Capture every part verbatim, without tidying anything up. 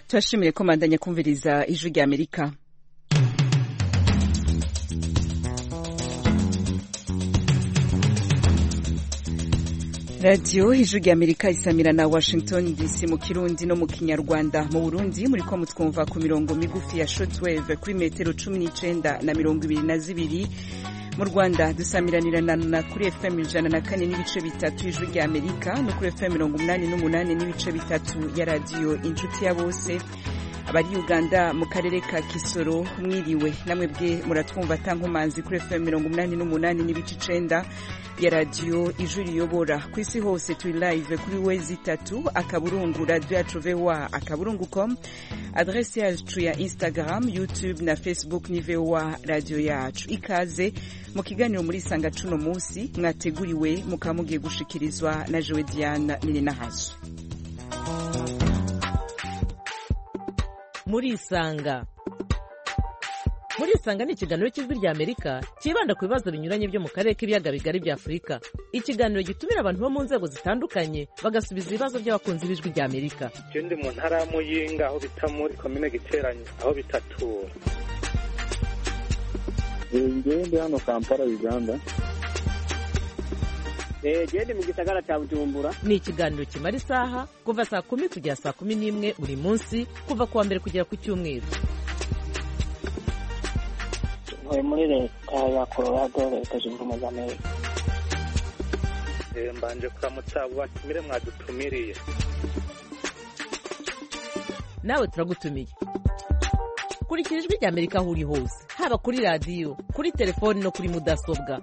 turashimiye ko mandanya kumviriza ijwi rya Amerika. Radio ijwi rya Amerika isamira na Washington D C mu Kirundi no mu Kinyarwanda. Mu Burundi muri ko mutwumva ku mirongo migufi ya shortwave kuri metero cumi n'icenda na mirongo ibiri na zibiri. Mu Rwanda dusamiranira na kuri F M ijana na kane n'ibice bitatu ijwi rya Amerika no kuri F M mirongo umunani n'umunani n'ibice bitatu ya radio Inshuti ya Bose. Abari Uganda mu karere ka Kisoro mwiriwe namwe bwe muratwumva tankomanzi kuri F M mirongo umunani n'umunani n'ibice icenda ya radio Ijwi Riyobora. Ku isi hose turi live kuri wezi itatu akaburungu radio yacu V O A akaburungu com, adresse yacu ya Instagram, YouTube na Facebook ni V O A radio yacu. Ikaze mu kiganiro muri sanga cuno musi mwateguriwe mukamugiye gushikirizwa na Joe Diana Nina Hasu. Muri isanga muri isanga ni ikiganiro cy'ijwi rya Amerika kibanda ku bibazo binyuranye byo mu karere k'ibiyaga bigari bya Afurika. Ikiganiro gitumira abantu bo mu nzego zitandukanye bagasubiza ibibazo by'abakunzi b'ijwi rya Amerika. Je ndi mu ntara ya Muyinga aho bita muri commune Giteranye aho bitatura. Ngiye ndi hano Kampala Uganda. Eh je ndi mu gisagara cya Bujumbura. Ni ikiganiro kimara isaha kuva saa kumi kugera saa kumi n'imwe buri munsi kuva kuwa mbere kugera ku cyumweru. Oye muri leta ya Colorado leta zunze ubumwe za Amerika. Eh mbanje kuramutsa abo batumire mwadutumiriye. Nawe turagutumiye. Kurikira ijwi rya Amerika aho uri hose, haba kuri radio, kuri telefone no kuri mudasobwa.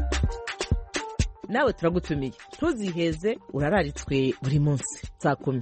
Nawe turagutumiye. Tuziheze urararitswe buri munsi saa kumi.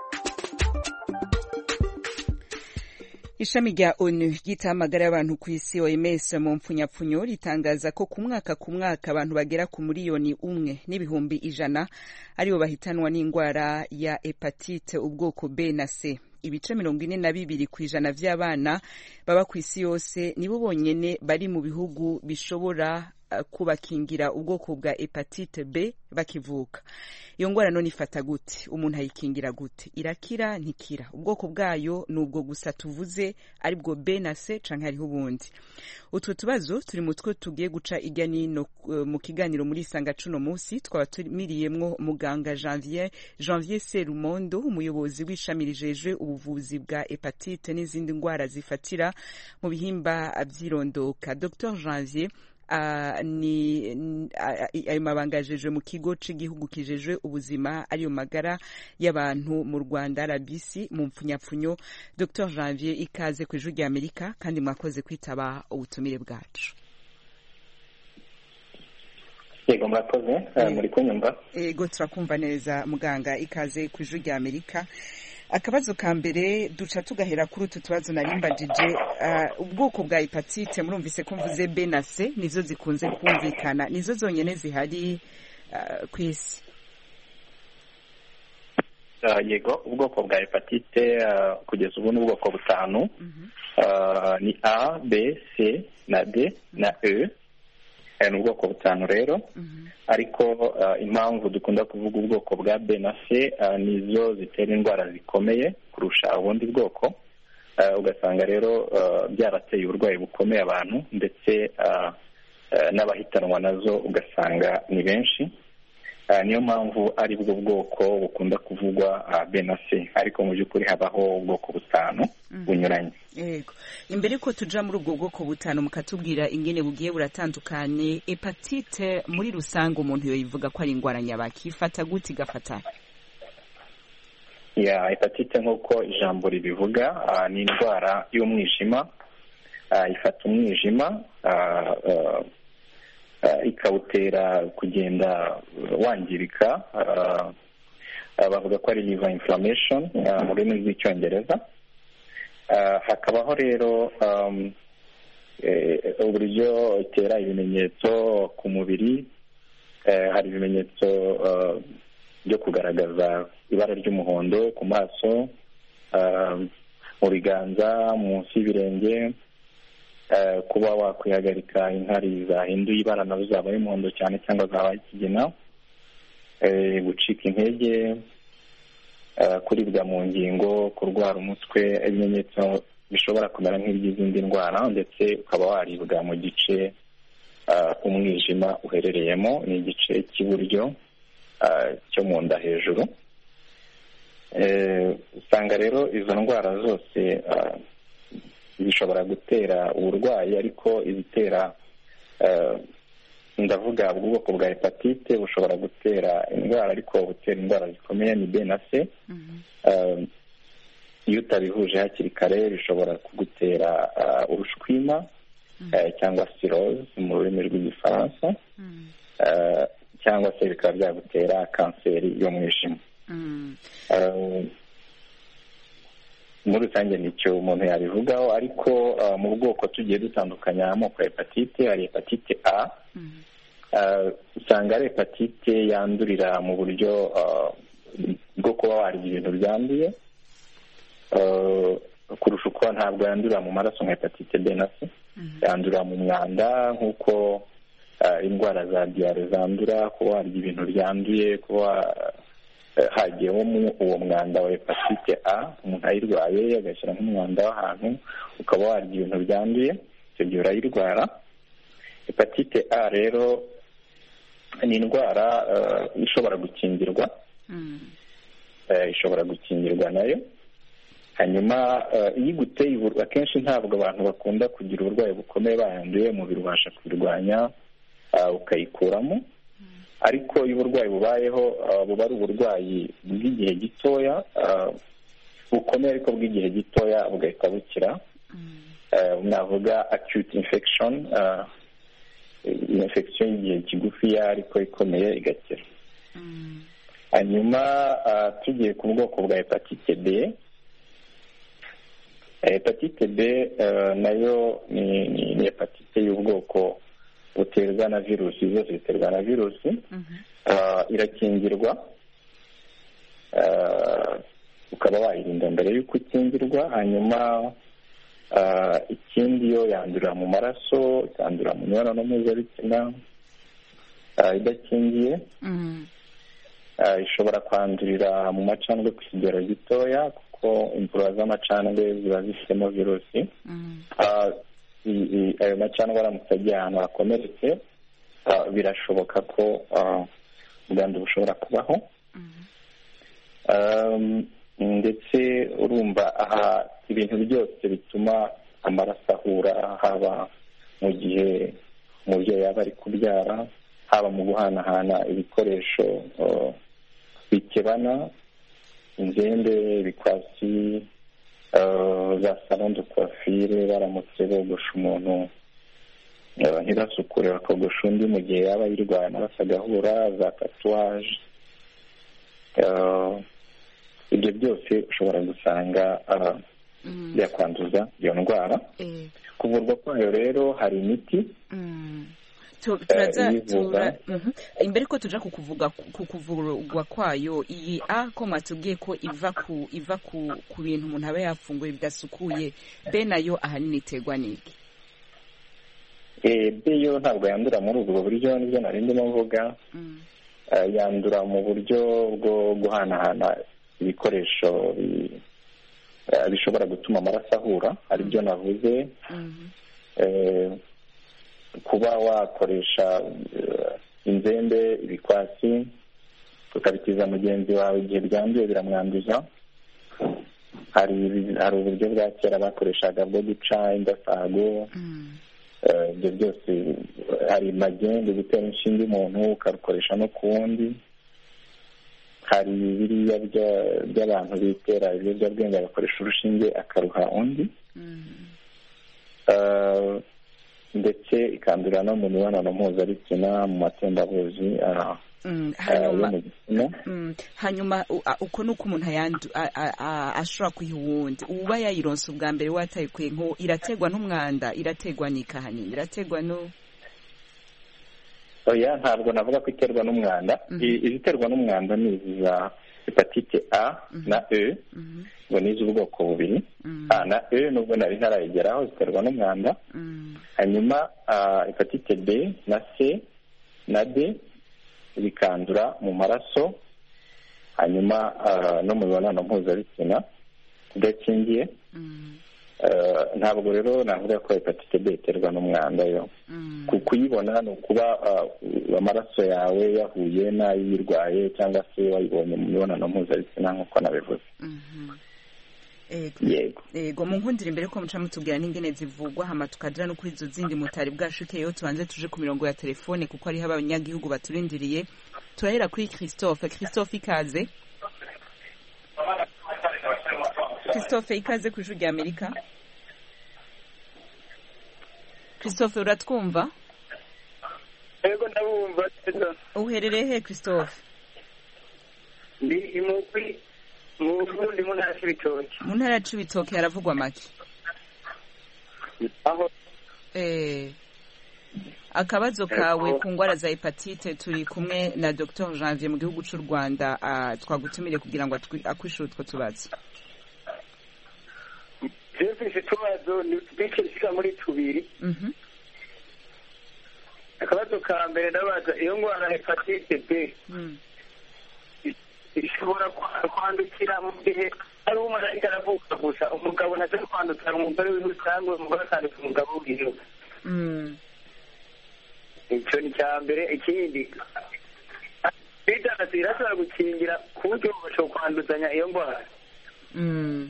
Ishami rya O N U ry'itamagara y'abantu ku isi O M S mu mpfunyapfunyo ritangaza ko ku mwaka ku mwaka abantu bagera ku miliyoni umwe n'ibihumbi ijana aribo bahitanwa n'indwara ya hepatite ubwoko B na C. Ibice mirongo ine na bibiri ku ijana vy'abana baba ku isi yose nibo bonyene bari mu bihugu bishobora uh, kubakingira ubwoko bwa hepatite B bakivuka. Iyo ngwara none ifata gute? Umuntu ayikingira gute? Irakira ntikira? Ubwoko bwayo nubwo gusa tuvuze ari bwo B na C canke hariho ubundi? Utwo tubazo turi mutwe tugiye guca igani no uh, mu kiganiro muri sanga cuno musi twaba tumiriyemwo muganga Janvier Janvier Serumondo umuyobozi w'ishami rijeje ubuvuzi bwa hepatite n'izindi ngwara zifatira mu bihimba vyirondoka. Docteur Janvier Uh, ni uh, ayo mabangajeje mu kigo c'igihugu kijeje ubuzima ariyo magara y'abantu mu Rwanda R B C mu mpfunyapfunyo. Docteur Janvier ikaze ku ijwi rya Amerika kandi mwakoze kwitaba ubutumire bwacu. Yego mwakoze uh, muri kunyumva. Yego turakumva neza muganga, ikaze ku ijwi rya Amerika. Akabazo ka mbere duca tugahera kuri utu tubazo narimbajije. Uh, ubwoko bwa hepatite murumvise ko mvuze B na C nizo zikunze kumvikana, nizo zonyene zihari uh, ku isi. Uh, yego ubwoko bwa hepatite uh, kugeza ubu ni ubwoko butanu. Mm-hmm. uh, ni A, B, C na D na E. Ni ubwoko butanu rero. Mm-hmm. Ariko uh, impamvu dukunda kuvuga ubwoko bwa B na C uh, nizo zitera indwara zikomeye kurusha ubundi bwoko. Uh, ugasanga rero uh, byarateye uburwayi bukomeye abantu ndetse uh, uh, n'abahitanwa nazo ugasanga ni benshi. Uh, niyo mpamvu ari bwo bwoko bukunda kuvugwa uh, B na C, ariko mu by'ukuri habaho ubwoko butanu mm-hmm. bunyuranye. Yego. Imbere ko tuja muri ubwo bwoko butanu mukatubwira ingene bugiye buratandukanye, hepatite muri rusange umuntu yoyivuga ko ari indwara nyabaki, ifata gute igafata? Ya hepatite nk'uko ijambo ribivuga uh, ni indwara y'umwijima, uh, ifata umwijima uh, uh, uh, ikawutera kugenda wangirika, uh, uh, bavuga ko ari liver inflammation uh, mu rurimi rw'icyongereza. Uh, hakabaho rero um, e, uburyo itera ibimenyetso ku mubiri. Uh, hari ibimenyetso uh, byo kugaragaza ibara ry'umuhondo ku maso, uh, mu biganza, munsi y'ibirenge, uh, kuba wakwihagarika inkari zahinduye ibara nazo zabaye umuhondo cyane cyangwa zabaye ikigina, uh, gucika intege, kuribwa mu ngingo, kurwara umutwe, ibimenyetso bishobora kumera nk'iby'izindi ndwara, ndetse ukaba waribwa mu gice umwijima uherereyemo, ni igice cy'iburyo cyo mu nda hejuru. Usanga rero izo ndwara zose zishobora gutera uburwayi, ariko izitera, ndavuga ubwoko bwa hepatite bushobora gutera indwara, ariko butera indwara zikomeye ni B na C. Iyo utabihuje hakiri kare bishobora kugutera urushwima cyangwa cirrhose mu rurimi rw'igifaransa, cyangwa se bikaba byagutera kanseri y'umwijima. Muri rusange nicyo umuntu yabivugaho, ariko mu bwoko tugiye dutandukanya amoko ya hepatite, hari hepatite A. Usanga ari hepatite yandurira mu buryo bwo kuba warya ibintu byanduye, kurusha uko ntabwo yandurira mu maraso nka hepatite B na C. Yandurira mu mwanda, nk'uko indwara za diyare zandura, kuba warya ibintu byanduye, kuba hagiyemo uwo mwanda wa hepatite A, umuntu ayirwaye agashyira nk'umwanda w'ahantu, ukaba warya ibintu byanduye, icyo gihe urayirwara. Hepatite A rero ni indwara ishobora gukingirwa, ishobora gukingirwa nayo. Hanyuma iyo iguteye, akenshi ntabwo abantu bakunda kugira uburwayi bukomeye bayanduye, umubiri ubasha kubirwanya ukayikuramo, ariko iyo uburwayi bubayeho buba ari uburwayi bw'igihe gitoya, bukomeye ariko bw'igihe gitoya bugahita bukira. Navuga acute infection, infection y'igihe kigufiya ariko ikomeye igakira. Hanyuma tugiye ku bwoko bwa hepatite B. Hepatite B nayo ni hepatite y'ubwoko buterwa na virusi, zose ziterwa na virusi. Irakingirwa, ukaba wayirinda mbere y'uko ukingirwa. Hanyuma ikindi yo yandurira mu maraso, ikandurira mu mibonano mpuzabitsina idakingiye. Ishobora kwandurira mu macandwe ku kigero gitoya, kuko imvura z'amacandwe ziba zifitemo virusi. Ayo macandwe aramutse agiye ahantu hakomeretse, birashoboka ko ubwandu bushobora kubaho. Ndetse urumva aha ibintu byose bituma amaraso ahura, haba mu gihe umubyeyi yaba ari kubyara, haba mu guhanahana ibikoresho bikebana, inzembe, ibikwasi, za salon de coiffure, baramutse bogosha umuntu ntibasukure bakogosha undi mu gihe yaba yirwaye amaraso agahura, za tatuwaje, ibyo byose ushobora gusanga byakwanduza iyo ndwara. Kuvurwa kwayo rero hari imiti. Imbere ko tuja kukuvuga ku kuvurwa kwayo, iyi A ko matubwiye ko iva ku iva ku ku bintu umuntu aba yafunguye bidasukuye, B nayo ahanini iterwa n'iki? B yo ntabwo yandura muri ubwo buryo, nibyo nari ndimo mvuga. Yandura mu buryo bwo guhanahana ibikoresho bishobora gutuma amaraso ahura, ari byo navuze. Kuba wakoresha inzembe, ibikwasi, ukabitiza mugenzi wawe igihe byanduye biramwanduza. Hari hari uburyo bwa kera bakoreshaga bwo guca indasago. Ibyo byose, hari magendu, gutera inshinge umuntu ukarukoresha no ku wundi. Hari biriya by'abantu bitera ibiyobyabwenge bagakoresha urushinge akaruha undi. Ndetse ikandurira no mu mibonano mpuzabitsina, mu matembabuzi. Hanyuma uko nuko umuntu ashobora kuyiha uwundi, uba yayironse ubwa mbere watayikuye, nko irategwa n'umwanda, irategwa n'ikahanini, irategwa no oya, ntabwo navuga ko iterwa n'umwanda. Iziterwa n'umwanda ni izi za hepatite A na E, ngo ni iz'ubwoko bubiri. A na E nubwo nari ntarayigeraho, ziterwa n'umwanda. Hanyuma hepatite B na C na D bikandura mu maraso, hanyuma no mu mibonano mpuzabitsina idakingiye. Ntabwo rero navuga ko hepatite B iterwa n'umwanda yo. Kuyibona ni ukuba amaraso yawe yahuye n'ayirwaye cyangwa se wayibonye mu mibonano mpuzabitsina nk'uko nabivuze. Yego yego mu nkundira imbere ko muca mutubwira n'ingene zivugwa hama tukadira no kuri izo zindi mutari bwashikeyo tubanze tuje ku mirongo ya telefone kuko ari abanyagihugu baturindiriye. Turahera kuri Christophe. Christophe ikaze. Christophe ikaze ku ijuru rya Amerika. Christophe uratwumva? Yego ndabumva. Uherereye he Christophe? Ndi imukwi mu Burundi mu ntara y'Ibitoke. Mu ntara y'Ibitoke haravugwa make. Aho eh akabazo kawe ku ngwara za hepatite turi kumwe na Docteur Janvier mu gihugu cy'u Rwanda twagutumire kugira ngo akwishura utwo tubazo. Jefferson tubazo ni bikishika muri tubiri. Mhm. Akabazo ka mbere ndabaza iyo ngwara hepatite B. Mhm. Ishobora kwandukira mu gihe ari umwana aravuka gusa umugabo naze kwandukira umugore w'usanzwe umugore kandi umugabo w'iyo. Mhm. Icyo ni cya mbere. Ikindi bidana zirashobora gukingira ku buryo bashobora kwanduzanya iyo ndwara. Mhm.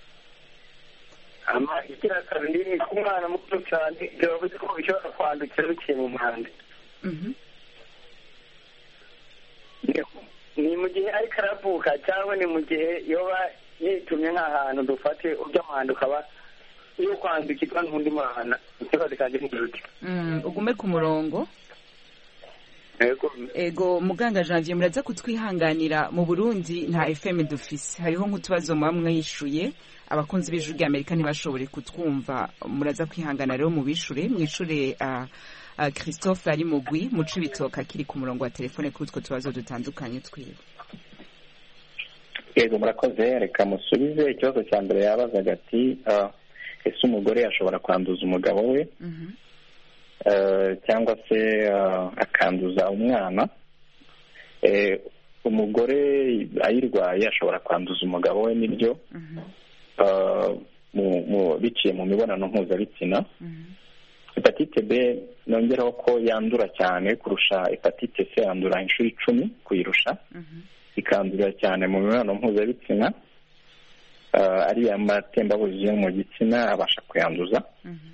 Ama ikira kabiri ni ku mwana muto cyane byavuze ko bishobora kwandukira biciye mu mwanda. Mhm. Ni mu gihe ariko aravuka cyangwa ni mu gihe yoba yitumye nk'ahantu dufate ujya mwanda ukaba iyo kwandukirwa n'undi mwana ikibazo kandi n'igiti. Ugume ku murongo. Ego ego muganga Janvier muraza kutwihanganira mu Burundi nta F M dufise hariho nk'utubazo mwamwe yishuye abakunzi b'ijuru rya Amerika ntibashobore kutwumva muraza kwihangana rero mu bishure mwishure uh, uh, Christophe ari mugwi mu Cibitoke kiri ku murongo wa telefone kuri utwo tubazo dutandukanye twiwe. Yego murakoze reka musubize ikibazo cya mbere yabazaga ati uh, ese umugore ashobora kwanduza umugabo we mhm uh, cyangwa se uh, akanduza umwana. Eh umugore ayirwaye ashobora kwanduza umugabo we nibyo. mhm uh, mu mu biciye mu mibonano mpuzabitsina. mhm hepatite B nongeraho ko yandura cyane kurusha hepatite C, yandura inshuro icumi kuyirusha. mhm ikandura cyane mu mibonano mpuzabitsina. Uh, ari amatembabuzi yo mu gitsina abasha kuyanduza. mhm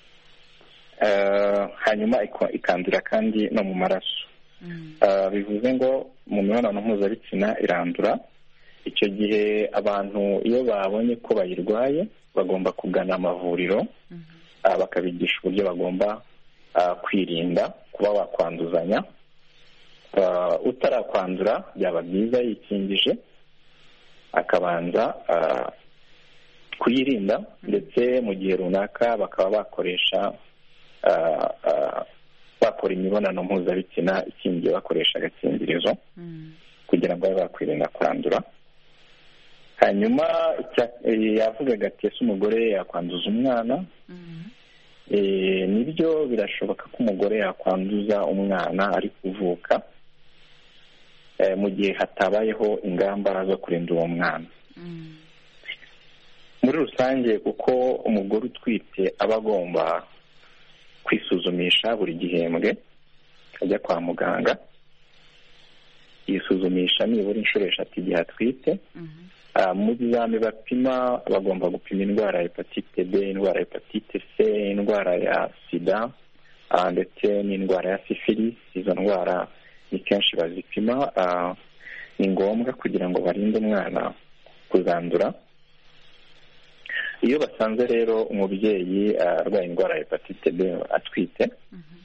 uh, hanyuma ikandura kandi no mu maraso. mhm uh, bivuze ngo mu mibonano mpuzabitsina irandura. Icyo gihe abantu iyo babonye ko bayirwaye bagomba kugana amavuriro mhm uh, bakabigisha uburyo bagomba uh, kwirinda kuba bakwanduzanya. Uh, utarakwandura byaba byiza yikingije akabanza uh, kuyirinda ndetse mu gihe runaka bakaba bakoresha uh, uh, bakora imibonano mpuzabitsina ikingiye bakoresha agakingirizo mhm kugira ngo babe bakwirinda kwandura. Hanyuma yavugaga ati ese umugore yakwanduza umwana. mhm eh nibyo birashoboka ko umugore yakwanduza umwana ari kuvuka eh mu gihe hatabayeho ingamba zo kurinda uwo mwana. mhm Muri rusange kuko umugore utwite aba agomba kwisuzumisha buri gihembwe ajya kwa muganga yisuzumisha nibura inshuro eshatu igihe atwite. mhm mu bizami bapima bagomba gupima indwara ya hepatite B, indwara ya hepatite C, indwara ya sida ndetse n'indwara ya syphilis. Izo ndwara ni kenshi bazipima. Ni ngombwa kugira ngo barinde umwana kuzandura. Iyo basanze rero umubyeyi arwaye indwara ya hepatite B atwite, mhm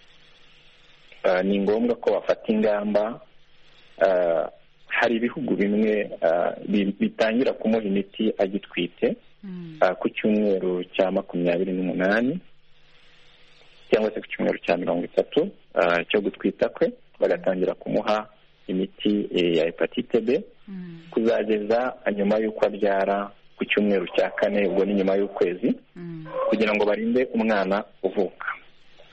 ni ngombwa ko bafata ingamba. Hari ibihugu bimwe bitangira kumuha imiti agitwite ku cyumweru cya makumyabiri n'umunani cyangwa se ku cyumweru cya mirongo itatu cyo gutwita kwe, bagatangira kumuha imiti ya hepatite B kuzageza nyuma y'uko abyara ku cyumweru cya kane, ubwo ni nyuma y'ukwezi, kugira ngo barinde umwana uvuka.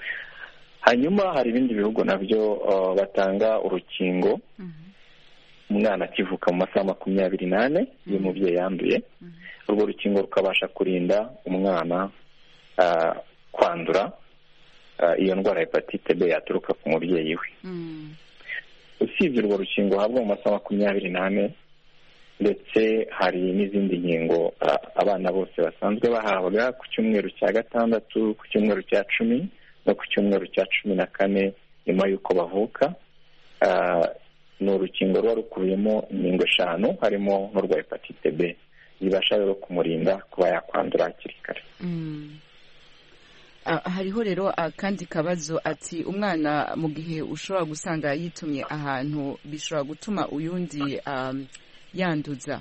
Hanyuma hari ibindi bihugu nabyo batanga urukingo mu umwana akivuka mu masaha makumyabiri n'ane iyo umubyeyi yanduye. Urwo rukingo rukabasha kurinda umwana kwandura iyo ndwara ya hepatite B yaturuka ku mubyeyi we. Usibye urwo rukingo uhabwa mu masaha makumyabiri n'ane, ndetse hari n'izindi nkingo abana bose basanzwe bahabwa ku cyumweru cya gatandatu, ku cyumweru cya cumi no ku cyumweru cya cumi na kane nyuma y'uko bavuka. Ni urukingo ruba rukubiyemo inkingo eshanu harimo n'urwa hepatite B, zibasha rero kumurinda kuba yakwandura hakiri kare. Hariho rero akandi kabazo ati umwana mu gihe ushobora gusanga yitumye ahantu bishobora gutuma uyundi yanduza.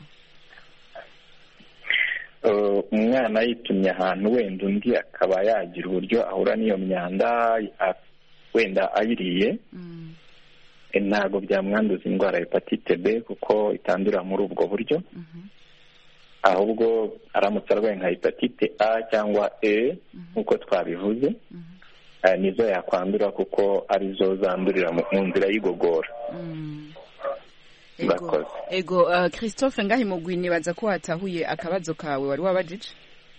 Umwana yitumye ahantu wenda undi akaba yagira uburyo ahura n'iyo myanda wenda ayiriye, ntabwo byamwanduza indwara ya hepatite B kuko itandura muri ubwo buryo. Ahubwo aramutse arwaye nka hepatite A cyangwa E nk'uko twabivuze, nizo yakwandura kuko arizo zandurira mu nzira y'igogora. Ego, ego uh, Christophe ngahi mugwi nibaza ko watahuye akabazo kawe wari wabajije.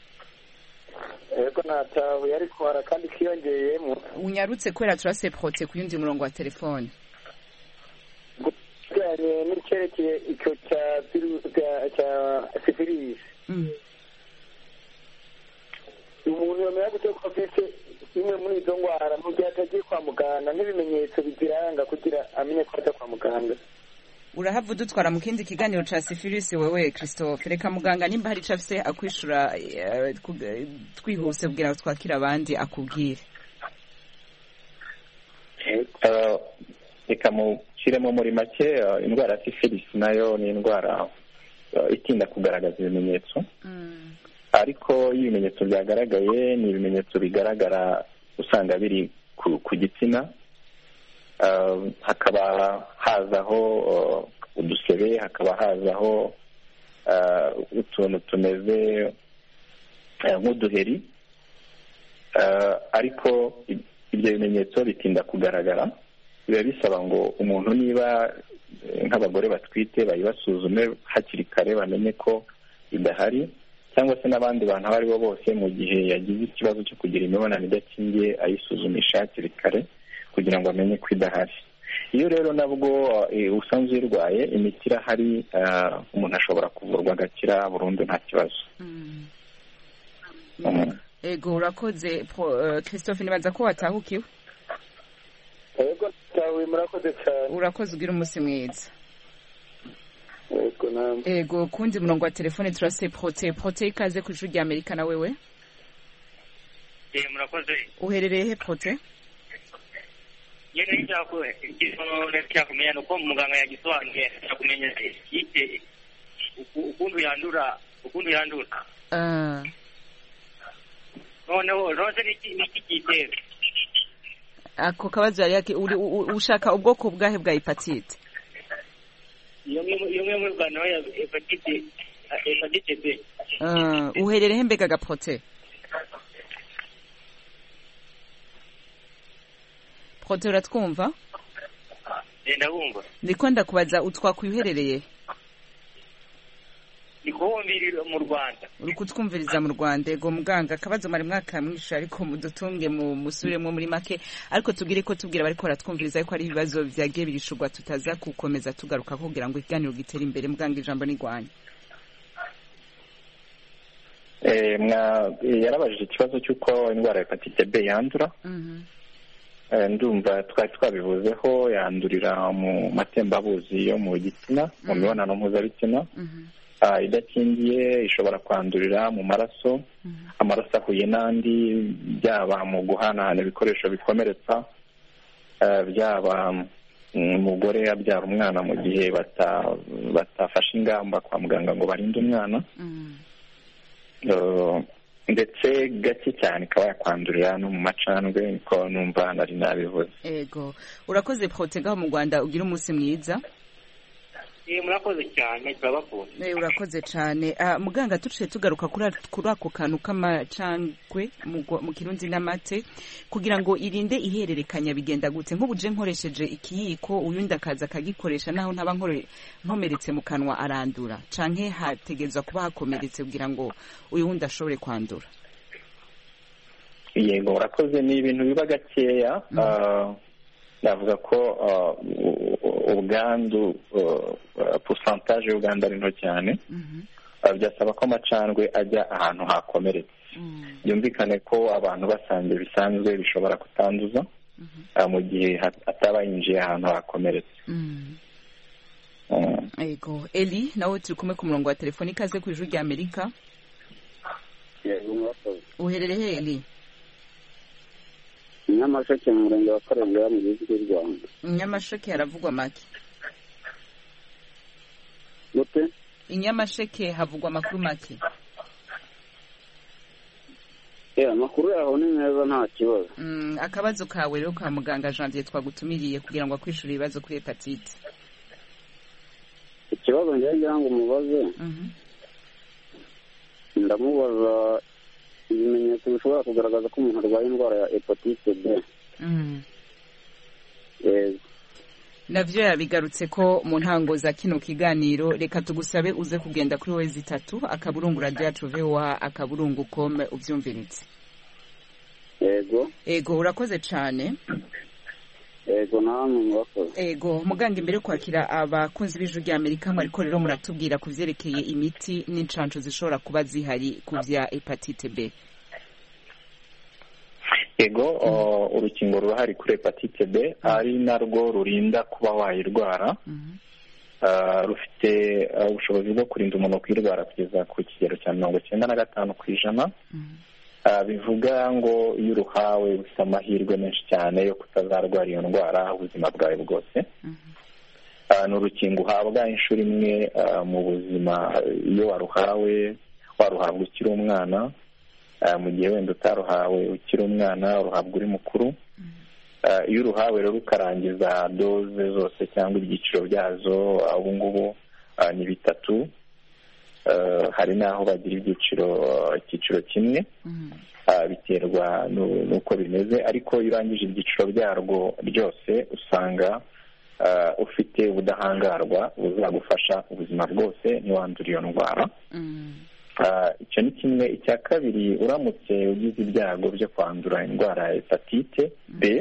Ego natahuye ariko hara kandi kiyongeyemo. Unyarutse kwera turase prote kuyundi murongo wa telefone. Gutanye n'icyerekeye icyo cya virusi cya syphilis. Mm. Umuntu yamenya gute ko afite imwe muri izo ndwara mu gihe atagiye kwa muganga n'ibimenyetso biziranga kugira amenye ko ajya kwa muganga. Urahava udutwara mu kindi kiganiro ca syphilis wewe Christophe, reka muganga nimba hari cafise akwishura twihuse kugira twakira abandi akubwire. Reka mushyiremo muri make, indwara ya syphilis nayo ni indwara itinda kugaragaza ibimenyetso, ariko iyo ibimenyetso byagaragaye ni ibimenyetso bigaragara usanga biri ku gitsina. Hakaba hazaho udusebe, hakaba hazaho utuntu tumeze nk'uduheri, ariko ibyo bimenyetso bitinda kugaragara. Biba bisaba ngo umuntu niba nk'abagore batwite bayibasuzume hakiri kare bamenye ko idahari, cyangwa se n'abandi bantu abo ari bo bose mu gihe yagize ikibazo cyo kugira imibonano idakingiye ayisuzumisha hakiri kare kugira ngo amenye ko idahari. Iyo rero nabwo usanzwe urwaye, imiti irahari, umuntu ashobora kuvurwa agakira burundu nta kibazo. Ego urakoze Christophe, nibaza ko watahukiwe. Ego tawe murakoze cyane. Urakoze ugira umunsi mwiza. Ego namwe. Ego kundi murongo wa telefone turase prote prote ikaze ku ijuru rya Amerika na wewe. Eh murakoze. Uherereye he prote? Yene cyako ikintu cyakumenya nuko muganga yagisobanuye cyakumenya ite ukuntu yandura ukuntu yandura. Ah. Noneho rose niki kitera. Ako kabazo yari yake ushaka ubwoko bwahe bwa hepatite? Iyo mwe mu Rwanda ya hepatite hepatite B. Ah, uherereye mbega gaprote? Prote uratwumva? Ndenda bumva. Ndiko ndakubaza utwakuyuherereye? Nikumbirira mu Rwanda. Uri kutwumviriza mu Rwanda. Ego muganga akabazo mari mwaka mwisha ariko mudutunge mu musuremo muri make, ariko tugire ko tubwira bariko baratwumviriza ariko ari ibibazo byagiye birishurwa tutaza kukomeza tugaruka kugira ngo ikiganiro gitere imbere. Muganga ijambo ni rwanya. Eh mwa yarabajije ikibazo cyuko indwara ya hepatite B yandura. Mhm. Ndumva twari twabivuzeho, yandurira mu matembabuzi yo mu gitsina, mu mibonano mpuzabitsina. Mhm. Idakingiye ishobora kwandurira mu maraso, amaraso ahuye n'andi, byaba mu guhanahana ibikoresho bikomeretsa, byaba umugore abyara umwana mu gihe batafashe ingamba kwa muganga ngo barinde umwana, ndetse gake cyane ikaba yakwandurira no mu macandwe, niko numva nari nabivuze. Ego urakoze prote ngaho mu Rwanda, ugira umunsi mwiza. eh murakoze cyane turabakunda eh urakoze cyane ah muganga tuciye tugaruka kuri kuri ako kantu k'amacangwe mu kirundi n'amate kugira ngo irinde ihererekanya bigenda gute nk'ubuje nkoresheje ikiyiko uyundi akaza akagikoresha naho ntaba nkore nkomeretse mu kanwa arandura canke hategezwa kuba hakomeretse kugira ngo uyundi ashobore kwandura. Yego urakoze ni ibintu biba gakeya navuga ko ubwandu pourcentage y'ubwandu ari nto cyane byasaba ko amacandwe ajya ahantu hakomeretse byumvikane ko abantu basanze bisanzwe bishobora kutanduza mu gihe ataba yinjiye ahantu hakomeretse. Yego Eli nawe turi kumwe ku murongo wa telefoni ikaze ku ijwi rya Amerika. Uherereye Eli? Nyamasheke mu murenge wa Karengera mu gihugu cy'u Rwanda. Nyamasheke haravugwa make. Gute? Inyamasheke havugwa amakuru make. Eh amakuru yaho ni neza nta kibazo. Mm akabazo kawe rero kwa muganga Janvier twagutumiriye kugira ngo akwishura ibibazo kuri hepatite. Ikibazo njye ngira ngo umubaze. Mhm. Ndamubaza ibimenyetso bishobora kugaragaza ko umuntu arwaye indwara ya hepatite B. Mhm. Eh navyo yabigarutse ko mu ntango za kino kiganiro reka tugusabe uze kugenda kuri wezi itatu akaburungu radio yacu V O A akaburungu com uvyumviritse. Yego. Ego urakoze cyane. Ego namwe murakoze. Ego muganga imbere kwakira abakunzi b'ijwi rya Amerika ariko rero muratubwira kuvyerekeye imiti n'incanco zishobora kuba zihari ku vya hepatite B. Ego urukingo ruhari kuri hepatite B ari narwo rurinda kuba wayirwara. Rufite ubushobozi bwo kurinda umuntu kwirwara kugeza ku kigero cya mirongo icyenda na gatanu ku ijana. Bivuga ngo iyo uruhawe ufite amahirwe menshi cyane yo kutazarwara iyo ndwara ubuzima bwawe bwose. Ni urukingo uhabwa inshuro imwe mu buzima iyo waruhawe waruhabwa ukiri umwana mu gihe wenda utaruhawe ukiri umwana uruhabwa uri mukuru. Iyo uruhawe rero ukarangiza doze zose cyangwa ibyiciro byazo ubu ngubu ni bitatu. Hari n'aho bagira ibyiciro icyiciro kimwe biterwa n'uko bimeze ariko iyo urangije ibyiciro byarwo byose usanga ufite ubudahangarwa buzagufasha ubuzima bwose ntiwandure iyo ndwara. Icyo ni kimwe. Icya kabiri uramutse ugize ibyago byo kwandura indwara ya hepatite B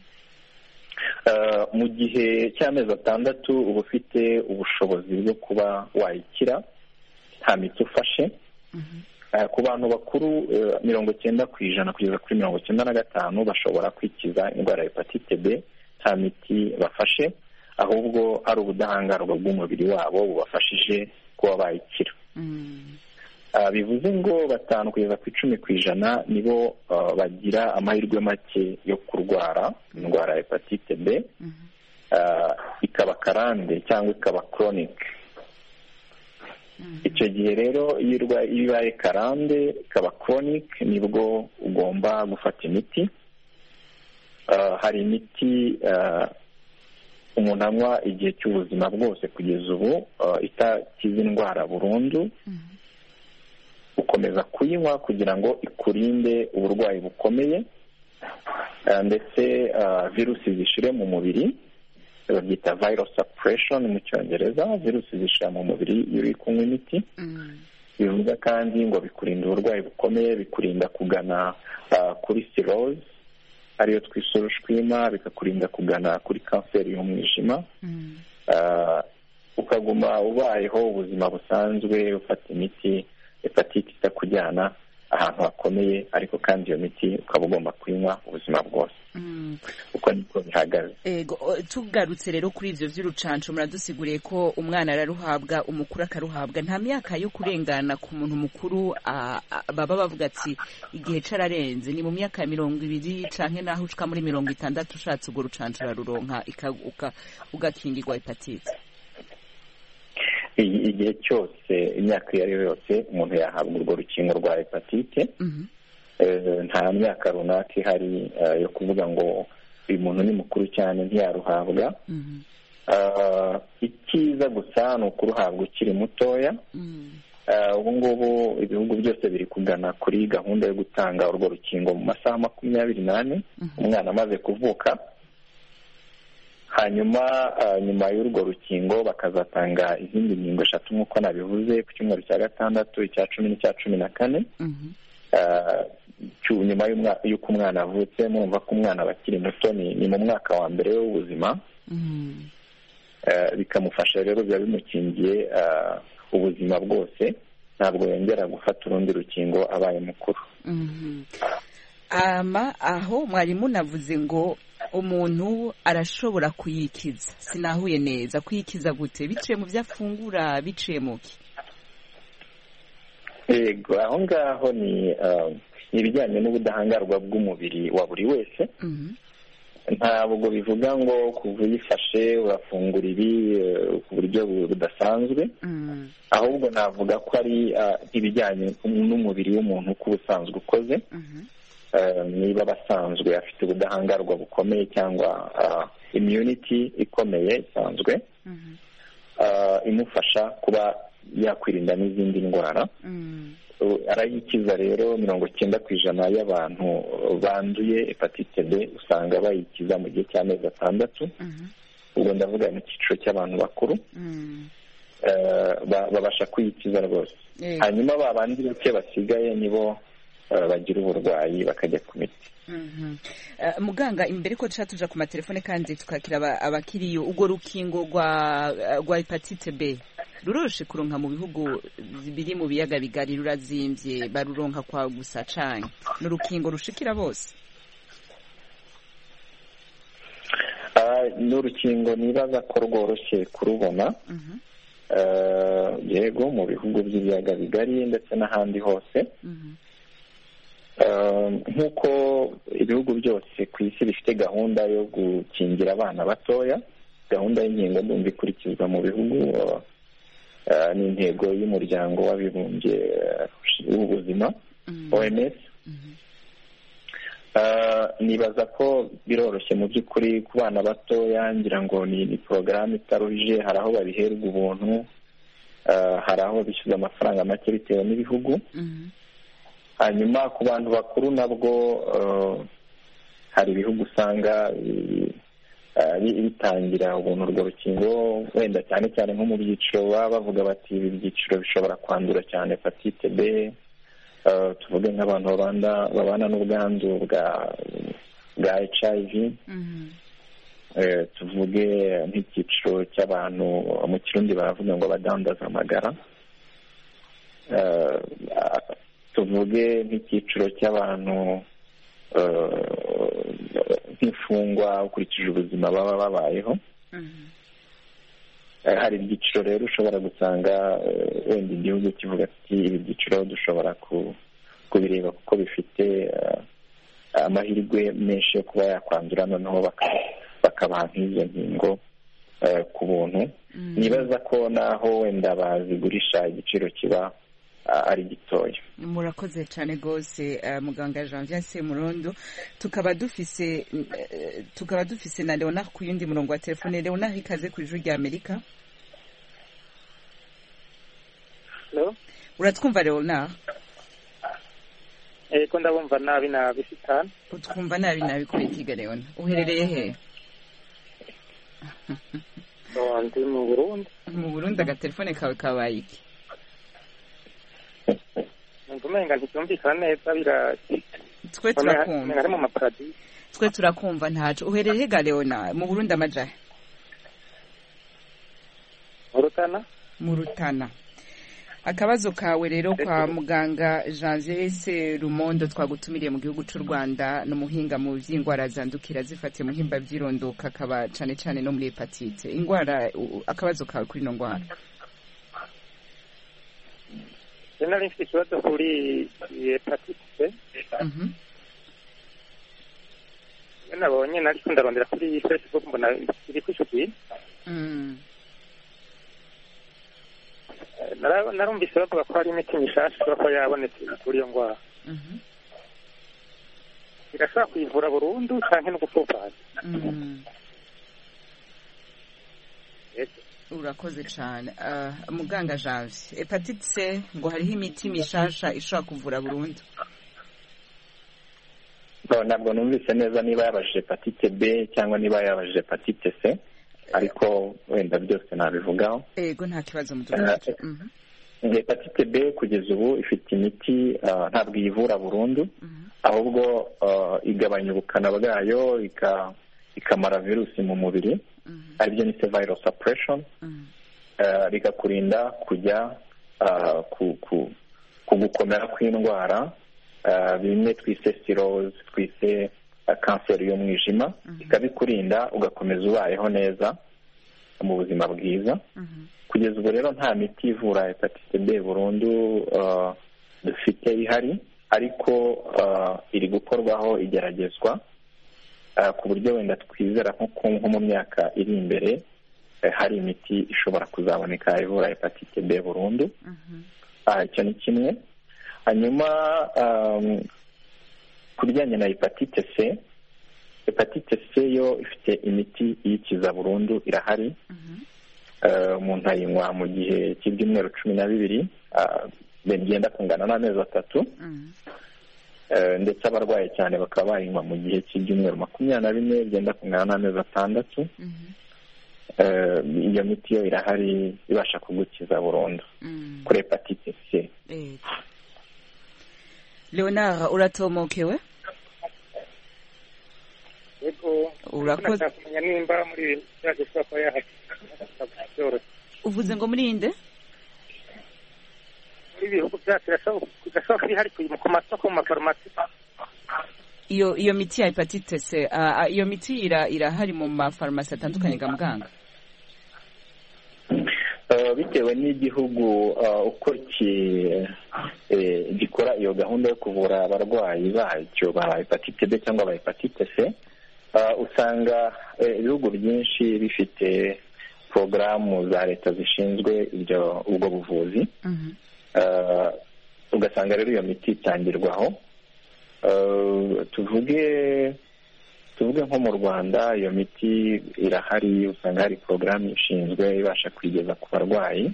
mu gihe cy'amezi atandatu uba ufite ubushobozi bwo kuba wayikira nta miti ufashe. Ku bantu bakuru mirongo icyenda ku ijana kugeza kuri mirongo icyenda na gatanu bashobora kwikiza indwara ya hepatite B nta miti bafashe ahubwo ari ubudahangarwa bw'umubiri wabo bubafashije kuba bayikira. Bivuze ngo batanu kugeza ku icumi ku ijana nibo bagira amahirwe make yo kurwara indwara ya hepatite B ikaba karande cyangwa ikaba chronic. Icyo gihe rero iyo ibaye karande ikaba chronic nibwo ugomba gufata imiti. Hari imiti umuntu anywa igihe cy'ubuzima bwose kugeza ubu itakiza indwara burundu. Ukomeza kuyinywa kugira ngo ikurinde uburwayi bukomeye ndetse virusi zishire mu mubiri babyita viral suppression mu cyongereza. Virusi zishira mu mubiri iyo uri kunywa imiti. Bivuga kandi ngo bikurinda uburwayi bukomeye bikurinda kugana kuri cirrhose ariyo twise urushwima bikakurinda kugana kuri kanseri y'umwijima. Ukaguma ubayeho ubuzima busanzwe ufata imiti hepatite itakujyana ahantu hakomeye ariko kandi iyo miti ukaba ugomba kuyinywa ubuzima bwose. Uko niko bihagaze. Ego tugarutse rero kuri ivyo vy'urucanco muradusiguriye ko umwana araruhabwa umukuru akaruhabwa nta myaka yo kurengana ku muntu mukuru baba bavuga ati igihe cararenze ni mu myaka ya mirongo ibiri canke naho ushika muri mirongo itandatu ushatse urwo rucanco uraruronka ugakingirwa hepatite. Igihe cyose imyaka iyo ari yo yose umuntu yahabwa urwo rukingo rwa hepatite. Nta myaka runaka ihari yo kuvuga ngo uyu muntu ni mukuru cyane ntiyaruhabwa. Icyiza icyiza gusa ni ukuruhabwa ukiri mutoya. ubu ngubu ibihugu byose biri kugana kuri gahunda yo gutanga urwo rukingo mu masaha makumyabiri n'ane umwana amaze kuvuka. hanyuma nyuma y'urwo rukingo bakazatanga izindi nkingo eshatu nk'uko nabivuze ku cyumweru cya gatandatu, icya cumi n'icya cumi na kane. nyuma y'uko umwana avutse, murumva ko umwana aba akiri muto, ni mu mwaka wa mbere w'ubuzima. bikamufasha rero, biba bimukingiye ubuzima bwose, ntabwo yongera gufata urundi rukingo abaye mukuru. ama aho mwarimu navuze ngo umuntu arashobora kuyikiza, sinahuye neza. kuyikiza gute? biciye mu byo afungura, biciye mu ki? yego, aho ngaho ni ibijyanye n'ubudahangarwa bw'umubiri wa buri wese. ntabwo bivuga ngo kuva uyifashe urafungura ibi ku buryo budasanzwe, ahubwo navuga ko ari ibijyanye n'umubiri w'umuntu uko ubusanzwe ukoze. niba abasanzwe afite ubudahangarwa bukomeye cyangwa immunity ikomeye isanzwe, imufasha kuba yakwirinda n'izindi ndwara. arayikiza rero. mirongo icyenda ku ijana y'abantu banduye hepatite B usanga bayikiza mu gihe cy'amezi atandatu. ubwo ndavuga mu cyiciro cy'abantu bakuru babasha kuyikiza rwose. hanyuma ba bandi bake basigaye nibo bagira uburwayi bakajya ku miti. muganga, imbere ko dushaka tuja ku matelefone kandi tukakira abakiriyo, ubwo rukingo rwa rwa hepatite B ruroshe kuronka mu bihugu biri mu biyaga bigari? rurazimbye? baruronka kwa gusa cane? ni urukingo rushikira bose? ni urukingo nibaza ko rworoshye kurubona. yego, mu bihugu by'ibiyaga bigari ndetse n'ahandi hose. nk'uko ibihugu byose ku isi bifite gahunda yo gukingira abana batoya, gahunda y'inkingo ndumva ikurikizwa mu bihugu n'intego y'umuryango w'abibumbye w'ubuzima O M S. nibaza ko biroroshye mu by'ukuri ku bana batoya. ngira ngo ni porogaramu itaruhije, hari aho babiherwa ubuntu, hari aho bishyuza amafaranga make bitewe n'ibihugu. hanyuma ku bantu bakuru nabwo hari ibihugu usanga bitangira ubuntu urwo rukingo, wenda cyane cyane nko mu byiciro baba bavuga bati ibi byiciro bishobora kwandura cyane hepatite B. tuvuge nk'abantu babana n'ubwandu bwa bwa H I V. tuvuge nk'icyiciro cy'abantu mu kirundi baravuga ngo abadandaza amagara. tuvuge nk'icyiciro cy'abantu nk'imfungwa ukurikije ubuzima baba babayeho. hari ibyiciro rero ushobora gusanga wenda igihugu kivuga ati ibi byiciro dushobora kubireba kuko bifite amahirwe menshi yo kuba yakwandura, noneho bakabaha nk'izo nkingo ku buntu. nibaza ko naho wenda bazigurisha igiciro kiba ari gitoya. murakoze cyane rwose muganga Janvier Semurondo. tukaba dufise tukaba dufise na Leonard ku yundi murongo wa telefone. Leonard, ikaze ku ijuru rya Amerika. Hello, uratwumva Leonard? eh ko ndabumva nabi nabi sitani. utwumva nabi nabi kuri Kiga. Leonard, uherereye he? ndi mu Burundi. mu Burundi. agatelefone kawe kabaye iki? Ngumenga ntibyumvikana neza. bira twe turakumva. ari mu maparadisi. twe turakumva ntacu. uherereye ga Leonard? mu Burundi amajahe? mu Rutana. mu Rutana. akabazo kawe rero kwa muganga Janvier Serumondo twagutumiriye mu gihugu cy'u Rwanda, n'umuhinga mu by'indwara zandukira zifatiye mu himba by'irondoka, akaba cyane cyane no muri hepatite. indwara akabazo kawe kuri ino ndwara? nari mfite ikibazo kuri hepatite. nabonye nari ndarondera kuri Facebook mbona iri kwishukiye. narumvise bavuga ko hari imiti mishasha ko yabonetse kuri iyo ndwara. irashobora kuyivura burundu cyangwa no gupfupfaza? urakoze cyane. Muganga Janvier, hepatite C ngo hariho imiti mishasha ishobora kuvura burundu? Ntabwo numvise neza niba yabajije hepatite B cyangwa niba yabajije hepatite C, ariko wenda byose nabivugaho. Yego, nta kibazo mudugudu. Hepatite B kugeza ubu ifite imiti, ntabwo iyivura burundu, ahubwo igabanya ubukana bwayo, ikamara virusi mu mubiri, aribyo ni viral suppression, bikakurinda kujya ku gukomera kw'indwara, bimwe twise cirrhose, twise kanseri y'umwijima, ikabikurinda ugakomeza ubayeho neza mu buzima bwiza. Kugeza ubu rero nta miti ivura hepatite B burundu dufite ihari, ariko iri gukorwaho igeragezwa ku buryo wenda twizera nko mu myaka iri imbere hari imiti ishobora kuzaboneka ivura hepatite B burundu. Icyo ni kimwe. Hanyuma ku bijyanye na hepatite C, hepatite C yo ifite imiti iyikiza burundu irahari. Umuntu ayinywa mu gihe cy'ibyumweru cumi na bibiri bigenda kungana n'amezi atatu, ndetse abarwaye cyane bakaba bayinywa mu gihe cy'ibyumweru makumyabiri na bine bigenda kungana n'amezi atandatu. Iyo miti yo irahari ibasha kugukiza burundu kuri hepatite C. Leonard, uratomokewe? Yego, urakoze kumenya nimba muri byaje kwa yaha. Uvuze ngo muri inde? Muri bihugu byacu gashoboka kuri hari ku masoko mu mafarumasi. Iyo iyo miti ya hepatite C, uh, iyo miti ira irahari mu mafarumasi atandukanye ga muganga? Uh, bitewe n'igihugu uh, uko gikora iyo gahunda yo kuvura abarwayi bacyo ba hepatite B cyangwa ba hepatite C, uh, usanga ibihugu byinshi bifite porogaramu za leta zishinzwe ibyo ubwo buvuzi. Uh, ugasanga rero iyo miti itangirwaho. Uh, tuvuge tuvuge nko mu Rwanda iyo miti irahari, usanga hari porogaramu ishinzwe ibasha kwigeza ku barwayi.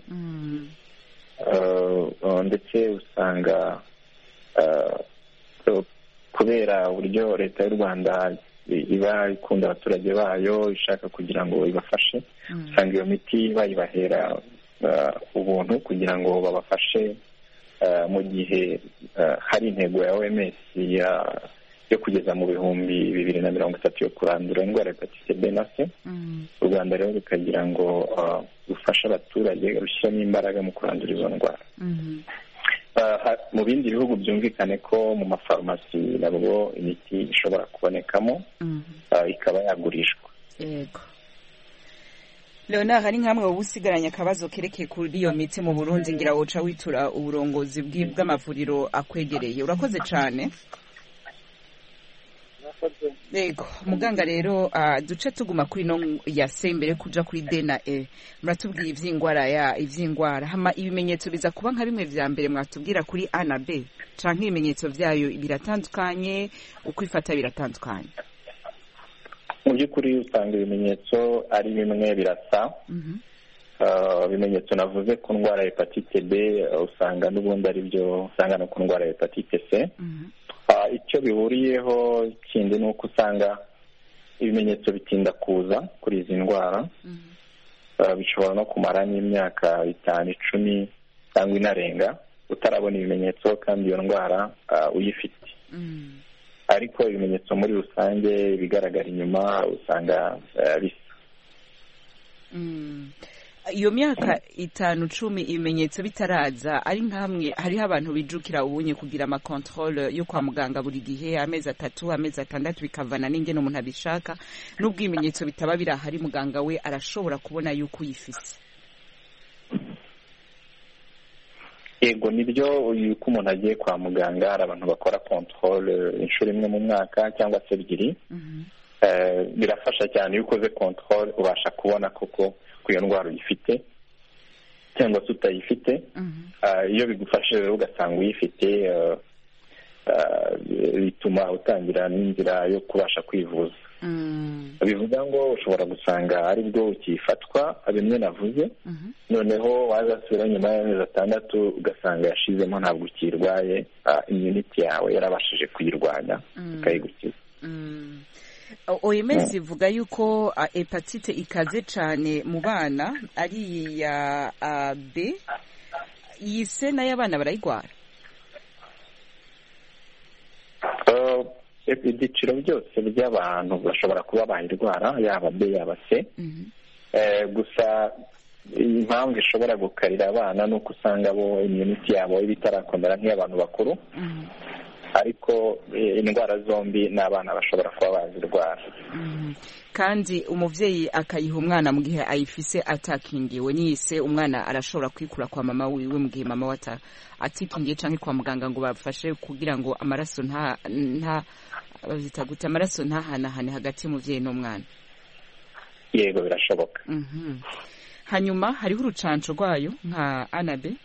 Uh, ndetse usanga uh, kubera uburyo leta y'u Rwanda iba ikunda abaturage bayo, ishaka kugira ngo ibafashe, usanga iyo miti bayibahera ubuntu kugira ngo babafashe mu gihe hari intego ya O M S yo kugeza mu bihumbi bibiri na mirongo itatu yo kurandura indwara ya hepatite B na C. U Rwanda rero rukagira ngo rufashe abaturage, rushyiramo imbaraga mu kurandura izo ndwara. Mu bindi bihugu byumvikane ko mu mafarumasi nabwo imiti ishobora kubonekamo, ikaba yagurishwa. Yego. Leonard, hari nkamwe ubu usigaranye akabazo kerekeye kuri iyo miti mu Burundi, ngira woca witura uburongozi bw'amavuriro akwegereye. Urakoze cyane. Yego, muganga rero uh, duce tuguma kuri no ya C mbere kuja kuri D na E. Muratubwiye ivy'ingwara ya ivy'ingwara, hama ibimenyetso biza kuba nka bimwe vya mbere mwatubwira kuri A na B, canke ibimenyetso vyayo biratandukanye, uko ifata biratandukanye? Mu by'ukuri usanga ibimenyetso ari bimwe birasa. Ibimenyetso navuze ku ndwara ya hepatite B usanga n'ubundi ari byo usanga no ku ndwara ya hepatite C. Icyo bihuriyeho kindi ni uko usanga ibimenyetso bitinda kuza kuri izi ndwara. Bishobora no kumara n'imyaka itanu icumi cyangwa inarenga utarabona ibimenyetso kandi iyo ndwara uyifite. Ariko ibimenyetso muri rusange bigaragara inyuma usanga bisa. Iyo myaka itanu cumi ibimenyetso bitaraza, ari nkamwe hariho abantu bijukira ubunye kugira ama control yo kwa muganga buri gihe, amezi atatu amezi atandatu, bikavana n'ingene umuntu abishaka, n'ubwo ibimenyetso bitaba birahari muganga we arashobora kubona yuko uyifise. Yego, nibyo uko umuntu agiye kwa muganga hari abantu bakora control inshuro imwe mu mwaka cyangwa se ebyiri. Birafasha cyane iyo ukoze control ubasha kubona koko ko iyo ndwara uyifite cyangwa se utayifite. Iyo bigufashe rero ugasanga uyifite, bituma utangira n'inzira yo kubasha kwivuza. bivuga ngo ushobora gusanga ari bwo ukifatwa bimwe navuze noneho wazasubira nyuma y'amezi atandatu ugasanga yashizemo ntabwo ukirwaye immunity yawe yarabashije kuyirwanya ikayigukiza. O M S ivuga yuko hepatite ikaze cyane mu bana ari iya B, iyi se nayo abana barayirwara? Ibyiciro byose by'abantu bashobora kuba bayirwara yaba B yaba C, gusa impamvu ishobora gukarira abana ni uko usanga bo immunity yabo iba itarakomera nk'iy'abantu bakuru, ariko indwara zombi n'abana bashobora kuba bazirwara. Kandi umuvyeyi akayiha umwana mu gihe ayifise atakingiwe, niyise umwana arashobora kwikura kwa mama wiwe mu gihe mama wata atikingiye canke kwa muganga ngo bafashe kugira ngo amaraso nta nta bazita gute amaraso ntahanahane hagati y'umuvyeyi n'umwana. Yego birashoboka. Mhm. Hanyuma hariho urucanco rwayo nka Anabe.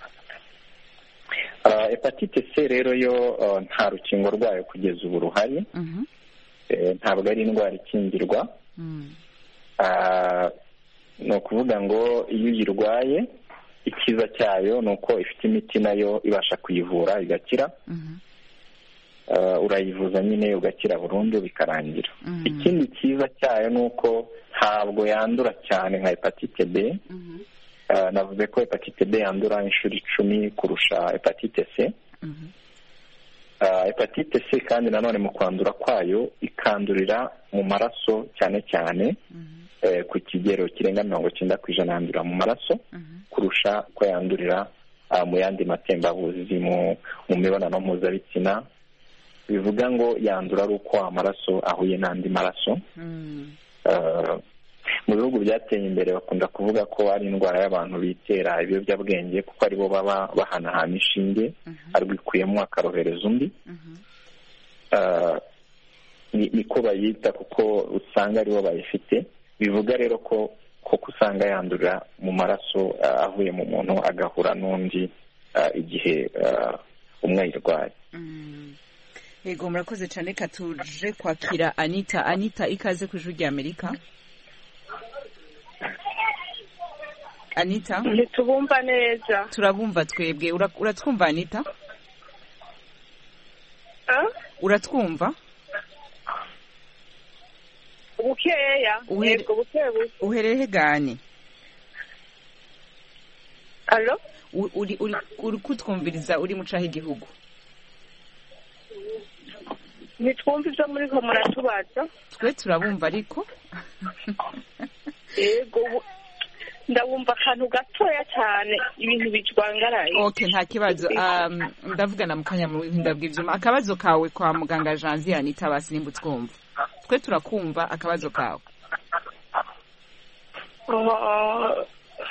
Uh, hepatite C rero yo uh, nta rukingo rwayo kugeza ubu ruhari. Mhm. Eh, ntabwo ari indwara ikingirwa. Mhm. Uh, no kuvuga ngo iyo uyirwaye ikiza cyayo nuko ifite imiti nayo ibasha kuyivura igakira. Mhm. Uh, urayivuza nyine ugakira burundu bikarangira. Mm-hmm. Ikindi cyiza cyayo nuko ntabwo yandura cyane nka hepatite B. Mhm. Uh, navuze ko hepatite B yandura inshuro icumi kurusha hepatite C. Mhm. Uh, hepatite C kandi nanone mu kwandura kwayo ikandurira mu maraso cyane cyane. Mhm. Eh, ku kigero kirenga mirongo cyenda ku ijana yandurira mu maraso. Mhm. Kurusha ko yandurira uh, mu yandi matembabuzi mu mu mibonano mpuzabitsina. Bivuga ngo yandura ari uko amaraso ahuye n'andi maraso. Mm. Uh, mu bihugu byateye imbere bakunda kuvuga ko ari indwara y'abantu bitera ibiyobyabwenge kuko aribo baba bahanahana inshinge. Uh-huh. Arwikuyemo akarohereza undi. Uh-huh. Uh, ni, niko bayita kuko usanga aribo bayifite. Bivuga rero ko koko usanga yandurira mu maraso uh, avuye mu muntu agahura n'undi uh, igihe uh, umwe ayirwaye. Mm. Yego murakoze cyane katuje kwakira Anita. Anita ikaze ku ijwi ry'Amerika. Anita ntitubumva neza. Turabumva twebwe. Uratwumva Anita? Ah? Uratwumva? Ubukeya. Yego bukebu. Uherehe gani? Allo? Uri uri uri kutwumviriza uri mu cahe igihugu? Nitwumva ibyo muri ko muratubaza. Twe turabumva ariko. Yego ndabumva akantu gatoya cyane ibintu bijwangaraye. Okay, nta kibazo. Um, ndavugana mu kanya mu buhinga bw'ivyuma. Akabazo kawe kwa muganga Janvier Anita basi nimba twumva. Twe turakumva akabazo kawe. Oh,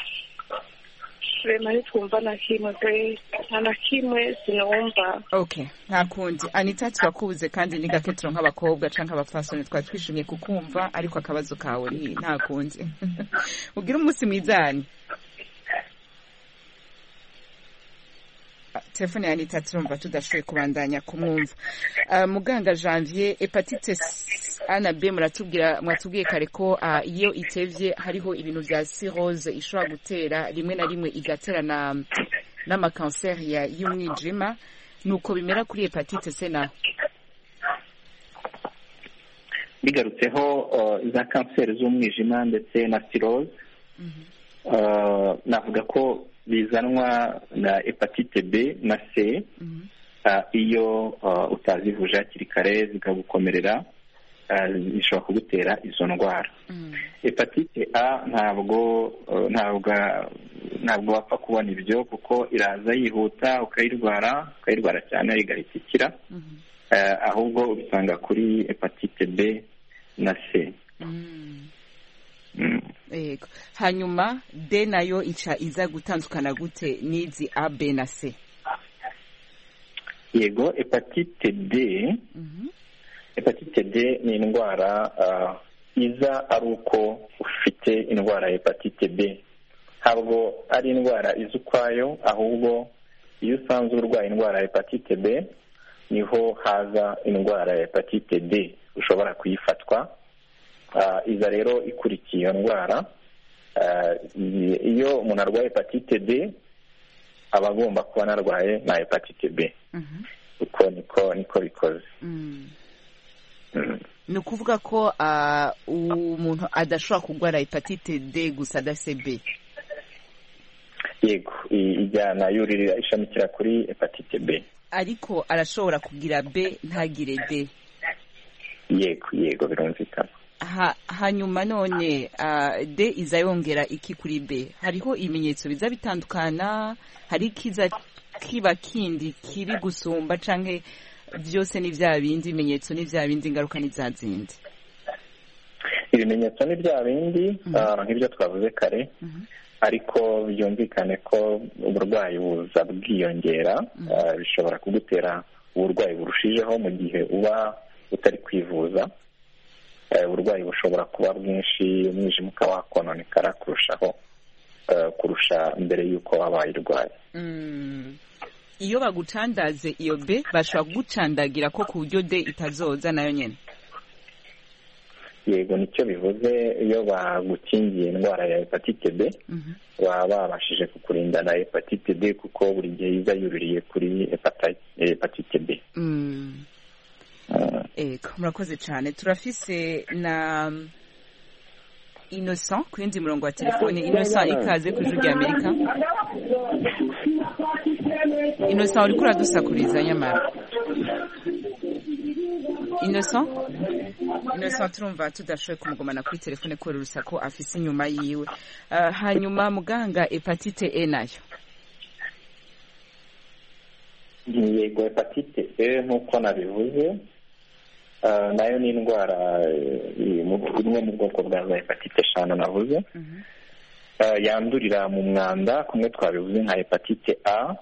Rema nitwumva na kimwe pe na kimwe sinumva. Okay, nta kundi. Anita turakubuze kandi ni gake turonka abakobwa canka abafasoni twa twishimye kukumva ariko akabazo kawe ni nta kundi. Ugira umunsi mwizani. Telefone ya Anita turumva tudashoboye kubandanya kumwumva. Uh, muganga Janvier, hepatite A B muratubwira mwatubwiye kare ko uh, iyo itevye hariho ibintu vya cirrhose ishobora gutera rimwe na rimwe igatera na n'amakanser ya y'umwijima, nuko bimera kuri hepatite C na bigarutseho uh, za kanseri z'umwijima ndetse na cirrhose. Mm-hmm. Uh, navuga ko bizanwa na hepatite B na C. Mm-hmm. uh, iyo uh, utazivuje hakiri kare zikagukomerera zishobora uh, kugutera izo ndwara. Mm. Hepatite A ntabwo uh, ntabwo ntabwo wapfa kubona ibyo kuko iraza yihuta ukayirwara ukayirwara cyane igahita ikira. Mm-hmm. uh, ahubwo ubisanga kuri hepatite B na C. Mm. Mm. Ego. Hanyuma D nayo ica iza gutandukana gute n'izi A B na C? Yego, hepatite D. Mhm. Hepatite D ni indwara uh, iza ari uko ufite indwara ya hepatite B. Ntabwo ari indwara iza ukwayo, ahubwo iyo usanzwe urwaye indwara ya hepatite B niho haza indwara ya hepatite D. Ushobora kuyifatwa iza rero ikurikiye iyo ndwara. Iyo umuntu arwaye hepatite B aba agomba kuba anarwaye na hepatite B. uko niko niko bikoze. Ni ukuvuga ko umuntu adashobora kurwara hepatite D gusa adafite B? Yego, ijyana yuririra ishamikira kuri hepatite B. Ariko arashobora kugira B ntagire D? Yego yego birumvikana. Hanyuma none D iza yongera iki kuri B? Hariho ibimenyetso biza bitandukana, hari kiza kiba kindi kiri gusumba canke byose ni vya bindi ibimenyetso ni vya bindi ingaruka ni za zindi? Ibimenyetso ni vya bindi nk'ibyo twavuze kare, ariko byumvikane ko uburwayi buza bwiyongera, bishobora kugutera uburwayi burushijeho mu gihe uba utari kwivuza. Uburwayi bushobora kuba bwinshi, umwijima ukaba wakononekara kurushaho kurusha mbere y'uko wabaye urwaye. Iyo bagucandaze iyo B bashobora kugucandagira ko ku buryo D itazoza nayo nyene? Yego, nicyo bivuze. Iyo bagukingiye indwara ya hepatite B baba babashije kukurinda na hepatite D, kuko buri gihe iza yuririye kuri hepatite B. Ego, murakoze cyane. Turafise na Innocent ku yindi murongo wa telefone. Innocent, ikaze ku Ijwi ry'Amerika. Innocent, uriko uradusakuriza nyamara. Innocent? Innocent, turumva tudashoboye kumugumana kuri telefone kubera urusaku afise inyuma yiwe. Uh, hanyuma muganga, hepatite E nayo? Yego, hepatite E nk'uko nabivuze, Uh, nayo ni indwara imwe mu bwoko bwa za hepatite eshanu navuze. uh, yandurira mu mwanda, kumwe twabivuze nka hepatite A.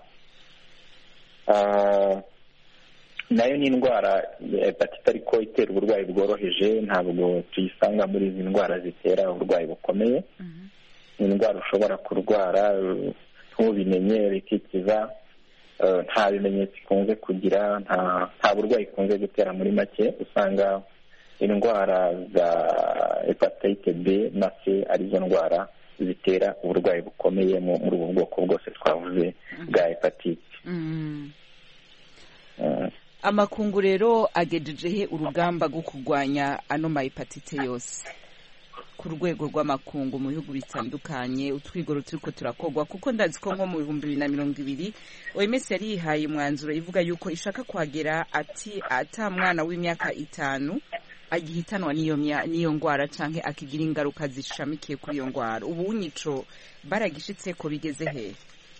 uh, nayo ni indwara hepatite ariko itera uburwayi bworoheje, ntabwo tuyisanga muri izi ndwara zitera uburwayi bukomeye. ni indwara ushobora kurwara ntubimenye bikikiza, nta bimenyetso ikunze kugira, nta burwayi ikunze gutera. Muri make usanga indwara za hepatite B na C arizo ndwara zitera uburwayi bukomeye muri ubu bwoko bwose twavuze bwa hepatite. Amakungu rero agejejehe urugamba rwo kurwanya ano ma hepatite yose ku rwego rw'amakungu mu bihugu bitandukanye? Utwigoro turiko turakogwa, kuko ndazi ko nko mu bihumbi bibiri na mirongo ibiri O M S yari yihaye umwanzuro ivuga yuko ishaka kwagera ati ata mwana w'imyaka itanu agihitanwa n'iyo n'iyo ngwara canke akigira ingaruka zishamikiye kuri iyo ngwara. Ubu nico baragishitse ko bigeze hehe?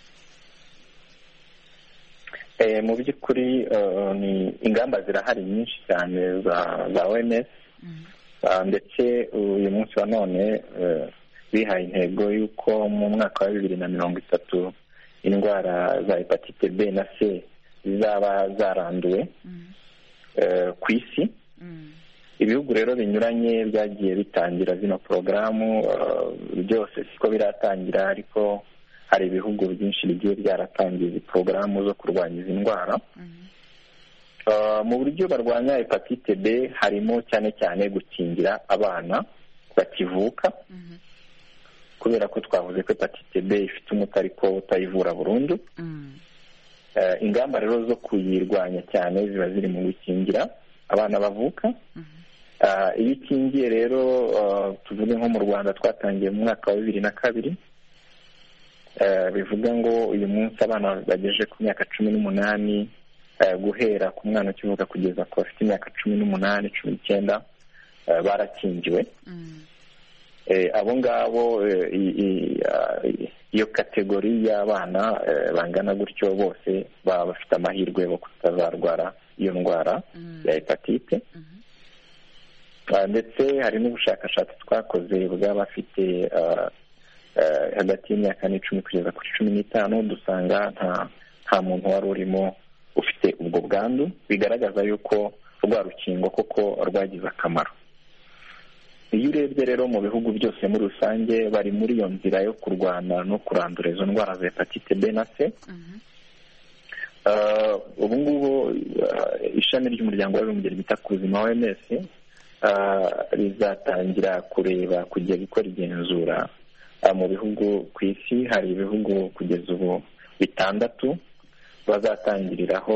Eh, mu by'ukuri uh, ni ingamba zirahari nyinshi cyane za za O M S. mm. uh, ndetse uyu munsi wa none uh, bihaye intego y'uko mu mwaka wa bibiri na mirongo itatu indwara za hepatite B na C zizaba zaranduwe mm. uh, ku isi. mm. Ibihugu rero binyuranye byagiye bitangira zino porogaramu, uh, byose siko biratangira, ariko hari ibihugu byinshi bigiye byaratangiye izi porogaramu zo kurwanya izi ndwara. mm-hmm. uh, mu buryo barwanya hepatite B harimo cyane cyane gukingira abana bakivuka. mm-hmm. kubera ko twavuze ko hepatite B ifite umuti ariko utayivura burundu. mm-hmm. uh, ingamba rero zo kuyirwanya cyane ziba ziri mu gukingira abana bavuka. mm-hmm. uh, iyo ikingiye rero uh, tuvuge nko mu Rwanda twatangiye mu mwaka wa bibiri na kabiri. Uh, bivuga ngo uyu munsi abana bagejeje ku myaka cumi n'umunani, uh, guhera ku mwana ukivuka kugeza ku bafite imyaka cumi n'umunani cumi n'icyenda uh, barakingiwe. mm. uh, abo ngabo uh, iyo kategori y'abana uh, bangana gutyo bose baba bafite amahirwe yo kutazarwara iyo ndwara mm. ya hepatite. mm-hmm. uh, ndetse hari n'ubushakashatsi twakoze bw'abafite uh, Uh, hagati y'imyaka n'icumi kugeza kuri cumi n'itanu, dusanga nta nta muntu wari urimo ufite ubwo bwandu, bigaragaza yuko rwa rukingo koko rwagize akamaro. Iyo urebye rero mu bihugu byose muri rusange bari muri iyo nzira yo kurwana no kurandura izo ndwara za hepatite B na C. mm-hmm. uh, ubu ngubu uh, ishami ry'umuryango w'abibumbye ryita ku buzima O M S rizatangira kureba kujya gukora igenzura mu bihugu ku isi. Hari ibihugu kugeza ubu bitandatu bazatangiriraho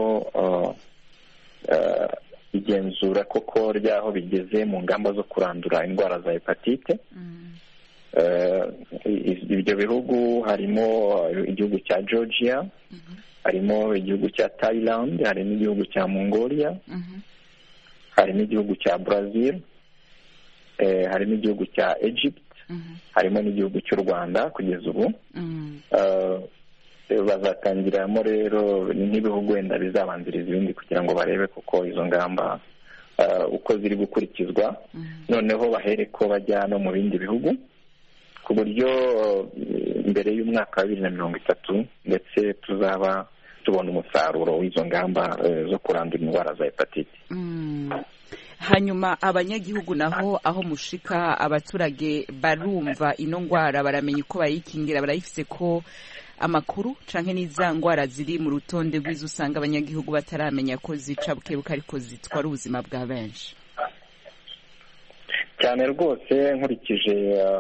igenzura koko ry'aho bigeze mu ngamba zo kurandura indwara za hepatite. Ibyo bihugu harimo igihugu cya Georgia, harimo igihugu cya Thailand, harimo igihugu cya Mongolia, harimo igihugu cya Brazil, harimo igihugu cya Egypt, harimo n'igihugu cy'u Rwanda kugeza ubu. Bazatangiramo rero nk'ibihugu wenda bizabanziriza ibindi kugira ngo barebe kuko izo ngamba uko ziri gukurikizwa, noneho bahere ko bajya no mu bindi bihugu ku buryo mbere y'umwaka wa bibiri na mirongo itatu ndetse tuzaba tubona umusaruro w'izo ngamba zo kurandura indwara za hepatite. Hanyuma abanyagihugu naho aho mushika abaturage barumva ino ndwara, baramenya uko bayikingira, barayifise ko amakuru canke n'iza ndwara ziri mu rutonde rw'izo usanga abanyagihugu bataramenya ko zica bukebuka ariko zitwara ubuzima bwa benshi? Cyane rwose, nkurikije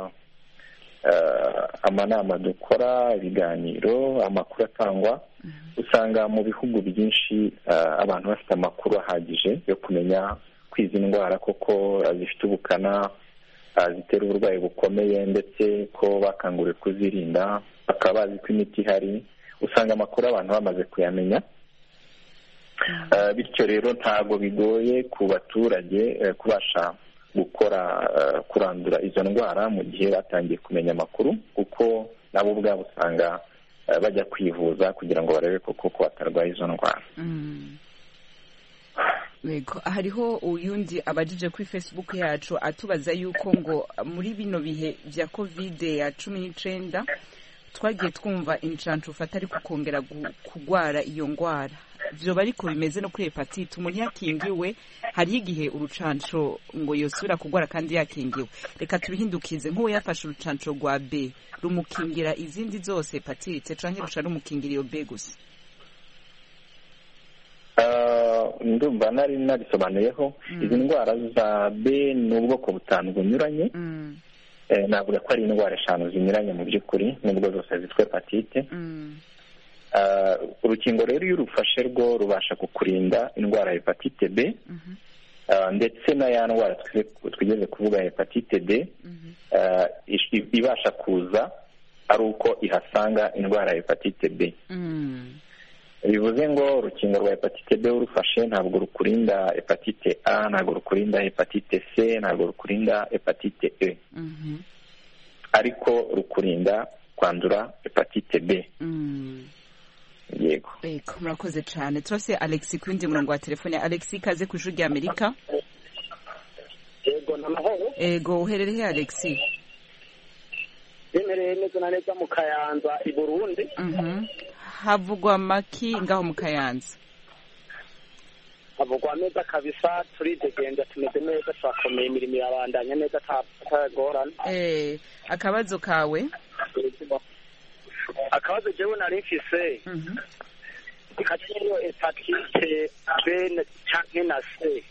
amanama dukora, ibiganiro, amakuru atangwa, usanga mu bihugu byinshi abantu bafite amakuru ahagije yo kumenya ko izi ndwara koko zifite ubukana, zitera uburwayi bukomeye, ndetse ko bakanguriwe kuzirinda, bakaba bazi ko imiti ihari. Usanga amakuru abantu bamaze kuyamenya, bityo rero ntabwo bigoye ku baturage kubasha gukora kurandura izo ndwara mu gihe batangiye kumenya amakuru, kuko nabo ubwabo usanga bajya kwivuza kugira ngo barebe koko ko batarwaye izo ndwara. Yego, hariho uyundi abajije kuri Facebook yacu atubaza yuko ngo muri bino bihe vya covid ya cumi n'icenda twagiye twumva inshancu ufata ariko kongera kugwara iyo ndwara. Vyoba ariko bimeze no kuri hepatite? Umuntu yakingiwe hari igihe urucanco ngo yosubira kugwara kandi yakingiwe. Reka tubihindukize, nk'uwo yafashe urucanco rwa B rumukingira izindi zose hepatite canke ruca rumukingira iyo B gusa? Ndumva nari narisobanuyeho izi ndwara za B ni ubwoko butanu bunyuranye. Navuga ko ari indwara eshanu zinyuranye mu by'ukuri, nubwo zose zitwa hepatite. Urukingo rero iyo urufashe rwo rubasha kukurinda indwara ya hepatite B, ndetse na ya ndwara twigeze kuvuga hepatite D ibasha kuza ari uko ihasanga indwara ya hepatite B. Bivuze ngo urukingo rwa hepatite B urufashe ntabwo rukurinda hepatite A, ntabwo rukurinda hepatite C, ntabwo rukurinda hepatite E, ariko rukurinda kwandura hepatite B. Yego. Yego, murakoze cyane. Turase Alexis kundi murongo wa telefone. Alexis, kaze ku ijuru rya Amerika. Yego, namahoro. Yego, uherereye Alexis? Yemereye neza na neza mu Kayanza i Burundi. Mhm. Havugwa maki ngaho mu Kayanza? Havugwa neza kabisa, turidegenda, tumeze neza, twakomeye, imirimo irabandanya neza, atagorana. Eh, akabazo kawe? Akabazo jewe nari mfise, hariyo hepatite B canke na C.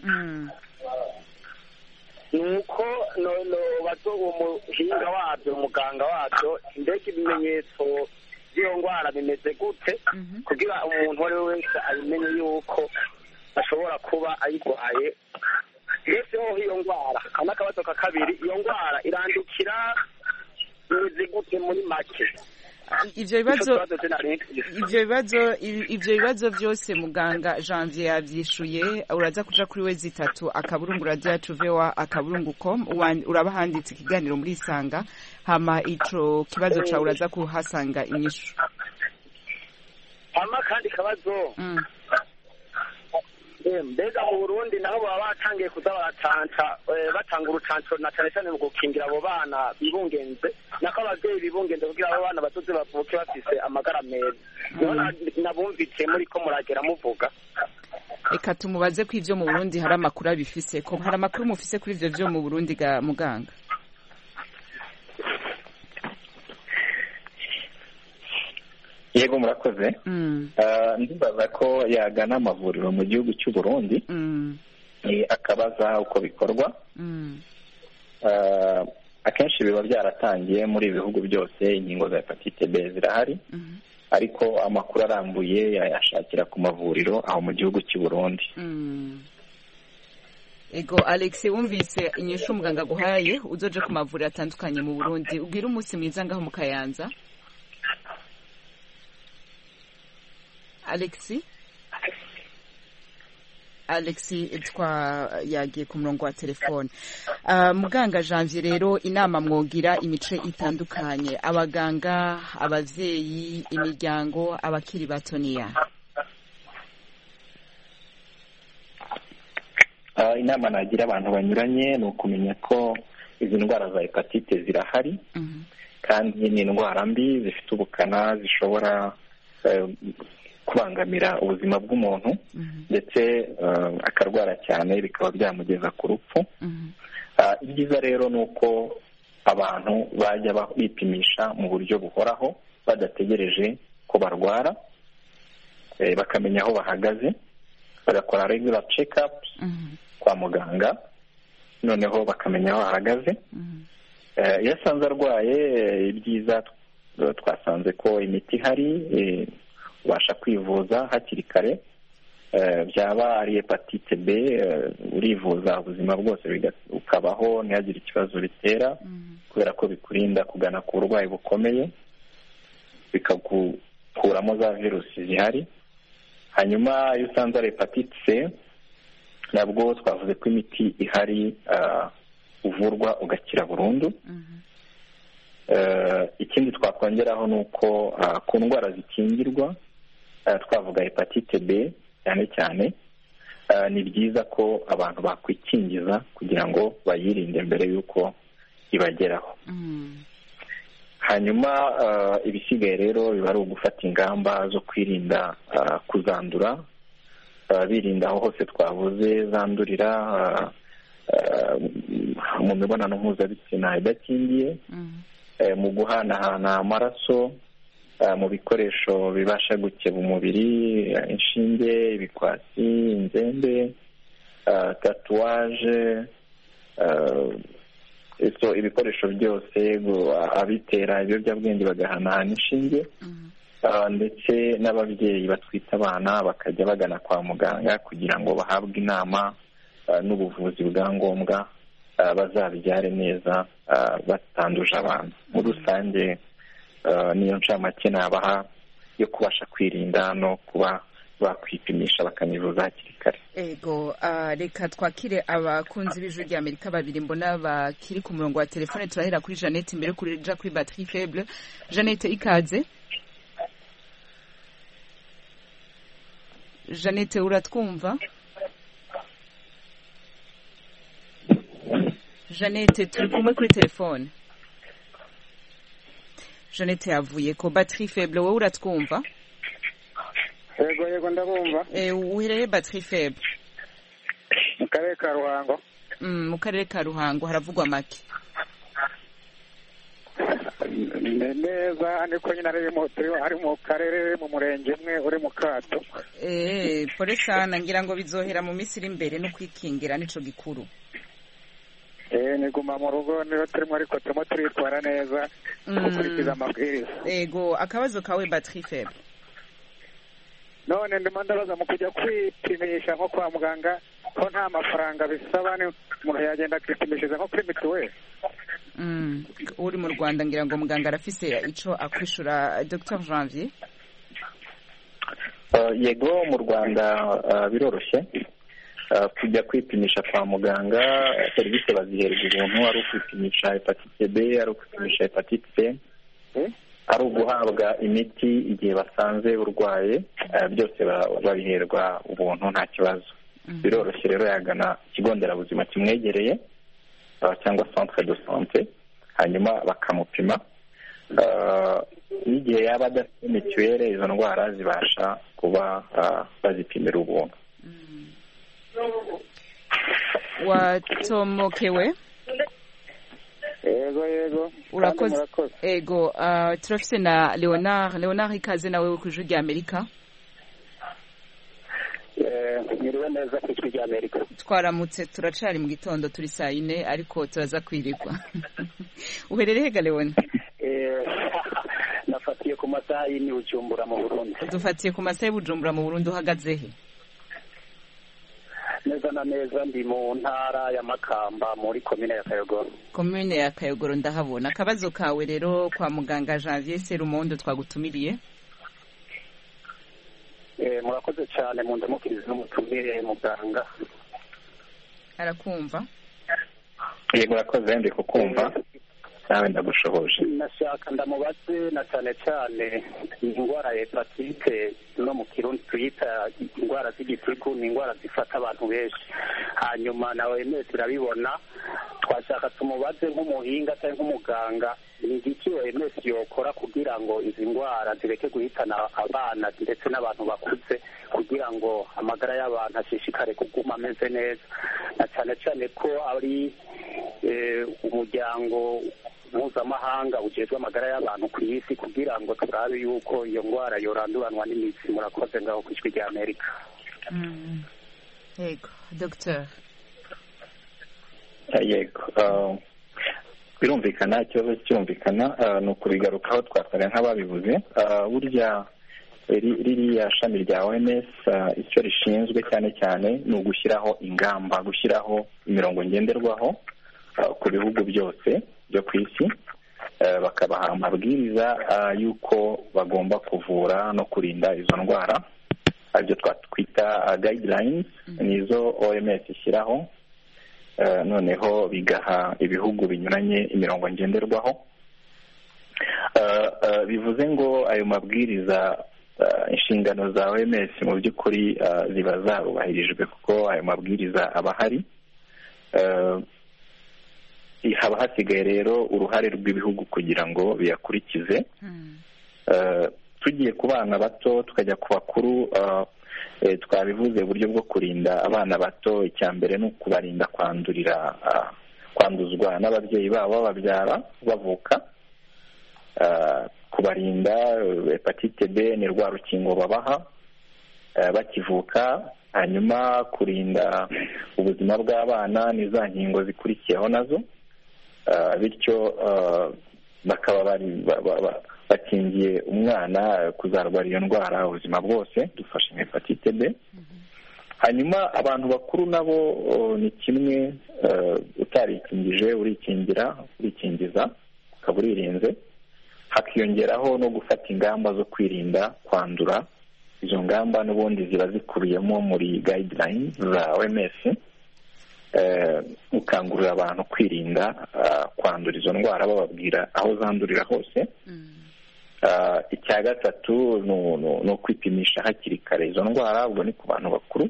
Nuko no bazo umuhinga wabyo, umuganga wabyo, mbega ibimenyetso by'iyo ndwara bimeze gute, kugira umuntu uwo ari we wese abimenye yuko ashobora kuba ayirwaye. Mbese ho iyo ndwara, kandi akabazo ka kabiri, iyo ndwara irandukira imeze gute muri make? Ivyo bibazo ivyo bibazo ivyo bibazo byose muganga Janvier yavyishuye. Uraza kuja kuri we zitatu akaburungu radio yacu vewa akaburungu com, urabahanditse ikiganiro muri Isanga, hama ico kibazo ca uraza kuhasanga inyishu. Hama kandi kabazo mbega mu Burundi naho baba batangiye kuza baratanta batanga urucanco na cyane cyane mu gukingira abo bana bibungenze, nako abavyeyi bibungenze kugira abo bana batoze bavuke bafise amagara meza. Nabumvise muri ko muragera muvuga. Reka tumubaze ko ivyo mu Burundi hari amakuru abifise, ko hari amakuru mufise kuri ivyo vyo mu Burundi ga muganga? Yego, murakoze. Ndibaza ko yagana amavuriro mu gihugu cy'u Burundi, akabaza uko bikorwa. Akenshi biba byaratangiye muri ibi bihugu byose, inkingo za hepatite B zirahari, ariko amakuru arambuye yayashakira ku mavuriro aho mu gihugu cy'u Burundi. Ego Alex, wumvise inyishu umuganga aguhaye uzoje ku mavuriro atandukanye mu Burundi, ubwira umunsi mwiza ngaho mu Kayanza. Alex Alex twa yagiye ku murongo wa telefone. Uh, muganga Janvier, rero inama mwogira imice itandukanye, abaganga, abavyeyi, imiryango, abakiri bato niya. Uh, inama nagira abantu banyuranye ni ukumenya ko izi ndwara za hepatite zirahari, mm-hmm. kandi ni indwara mbi zifite ubukana, zishobora uh, kubangamira ubuzima bw'umuntu, mm-hmm. ndetse uh, akarwara cyane bikaba byamugeza ku rupfu. Mm-hmm. uh, ibyiza rero ni uko abantu bajya bipimisha mu buryo buhoraho badategereje ko barwara, eh, bakamenya aho bahagaze, bagakora regular check-ups, mm-hmm. kwa muganga, noneho bakamenya aho bahagaze. Mm-hmm. uh, iyo asanze arwaye, ibyiza twasanze ko imiti ihari, eh, ubasha kwivuza hakiri kare. Byaba ari hepatite B, urivuza ubuzima bwose ukabaho, ntihagire ikibazo bitera, kubera ko bikurinda kugana ku burwayi bukomeye, bikagukuramo za virusi zihari. Hanyuma iyo usanze ari hepatite C, nabwo twavuze ko imiti ihari, uvurwa ugakira burundu. Ikindi twakongeraho ni uko ku ndwara zikingirwa, twavuga hepatite B cyane cyane, ni byiza ko abantu bakwikingiza kugira ngo bayirinde mbere y'uko ibageraho. Mm. Hanyuma uh, ibisigaye rero biba ari ugufata ingamba zo kwirinda uh, kuzandura, uh, birinda aho hose twavuze zandurira, uh, uh, mu mibonano mpuzabitsina idakingiye, mm. uh, mu guhanahana amaraso, mu bikoresho bibasha gukeba umubiri, inshinge, ibikwasi, inzembe, tatuwaje, so ibikoresho byose, abitera ibiyobyabwenge bagahanahana inshinge, ndetse n'ababyeyi batwite abana bakajya bagana kwa muganga kugira ngo bahabwe inama n'ubuvuzi bwa ngombwa, bazabyare neza batanduje abana. Muri rusange niyo ncamake nabaha yo kubasha kwirinda no kuba bakwipimisha bakanivuza hakiri kare. Ego, reka twakire abakunzi b'ijwi rya Amerika babiri mbona bakiri ku murongo wa telefone. Turahera kuri Jeannette mbere kuri ja kuri batterie faible. Jeannette, ikaze. Jeannette, uratwumva? Jeannette, turi kumwe kuri telefone. Jeannette yavuye ko. Batterie faible, wowe uratwumva? Yego yego ndabumva. Eh, uhereye batterie faible? Mu karere ka Ruhango. Mm, mu karere ka Ruhango haravugwa make. Neza niko nyina ari mu ari mu karere mu murenge umwe uri mu Kato. Eh, pole sana, ngira ngo bizohera mu misiri imbere no kwikingira nico gikuru. Eh, niguma mu rugo niyo turimo ariko turimo turitwara neza, gukurikiza amabwiriza. Ego, akabazo kawe batterie faible? None ndimo ndabaza mu kujya kwipimisha nko kwa muganga ko nta mafaranga bisaba, ni umuntu yagenda kwipimishiza nko kuri mituweli. Mm, uri mu Rwanda ngira ngo muganga arafise ico akwishura. Docteur Janvier? Uh, yego, mu Rwanda uh, biroroshye. Uh, kujya kwipimisha kwa muganga, serivisi bazihereza ubuntu, ari ukwipimisha hepatite B, ari ukwipimisha hepatite C, eh? ari uguhabwa imiti igihe basanze urwaye, uh, byose babiherwa ubuntu nta kibazo. Mm-hmm. Biroroshye rero yagana ikigo nderabuzima kimwegereye, uh, cyangwa centre de santé, hanyuma bakamupima. Uh, n'igihe yaba adafite mituweli, izo ndwara zibasha kuba uh, bazipimira ubuntu. Watomokewe? Yego yego. Urakoze. Ego, uh, turafise na Leonard. Leonard, ikaze nawe ku ijwi rya Amerika. mwiriwe neza ku ijwi rya Amerika. Twaramutse turacari mu gitondo turi saa yine ariko turaza kwirigwa. Uherereye ga Leon? Eh nafatiye ku masaha y'ini Bujumbura mu Burundi. Dufatiye ku masaha y'Bujumbura mu Burundi uhagaze he? Neza na neza ndi mu ntara ya Makamba muri commune ya Kayogoro. Commune ya Kayogoro ndahabona. Akabazo kawe rero kwa muganga Janvier Serumondo twagutumiriye. Eh murakoze cyane mu ndamukirizo n'umutumire muganga. Arakumva? Yego murakoze ndi kukumva. Nawe ndagushoboje. Nashaka ndamubaze na cyane cyane indwara ya hepatite no mu Kirundi tuyita indwara z'igitigu, ni indwara zifata abantu benshi. Hanyuma nawe mwese turabibona, twashaka tumubaze nk'umuhinga cyangwa nk'umuganga ni iki mwese yokora kugira ngo izi ndwara zireke guhitana abana ndetse n'abantu bakuze, kugira ngo amagara y'abantu ashishikare kuguma ameze neza, na cyane cyane ko ari umuryango mpuzamahanga ujejwe amagara y'abantu ku isi, kugira ngo turabe yuko iyo ndwara yoranduranwa n'imitsi. Murakoze ngaho ku ijwi rya Amerika. Yego Docteur. Yego birumvikana, ikibazo cyumvikana ni ukubigarukaho twasaga nk'ababivuze. Burya ririya shami rya O M S icyo rishinzwe cyane cyane ni ugushyiraho ingamba, gushyiraho imirongo ngenderwaho ku bihugu byose byo ku isi, bakabaha amabwiriza y'uko bagomba kuvura no kurinda izo ndwara, aribyo twita guidelines, nizo O M S ishyiraho, noneho bigaha ibihugu binyuranye imirongo ngenderwaho. Bivuze ngo ayo mabwiriza, inshingano za O M S mu by'ukuri ziba zarubahirijwe, kuko ayo mabwiriza aba ahari. Haba hasigaye rero uruhare rw'ibihugu kugira ngo biyakurikize. Tugiye ku bana bato tukajya ku bakuru, twabivuze uburyo bwo kurinda abana bato, icya mbere ni ukubarinda kwandurira kwanduzwa n'ababyeyi babo bababyara bavuka, kubarinda hepatite B ni rwa rukingo babaha bakivuka, hanyuma kurinda ubuzima bw'abana ni za nkingo zikurikiyeho nazo, bityo bakaba bari bakingiye umwana kuzarwara iyo ndwara ubuzima bwose, dufashe hepatite B. Hanyuma abantu bakuru nabo ni kimwe, utarikingije urikingira, urikingiza ukaba uririnze, hakiyongeraho no gufata ingamba zo kwirinda kwandura. Izo ngamba n'ubundi ziba zikubiyemo muri guidelines za O M S, ukangurira abantu kwirinda kwandura izo ndwara, bababwira aho zandurira hose. Icya gatatu ni ukwipimisha hakiri kare izo ndwara, ubwo ni ku bantu bakuru,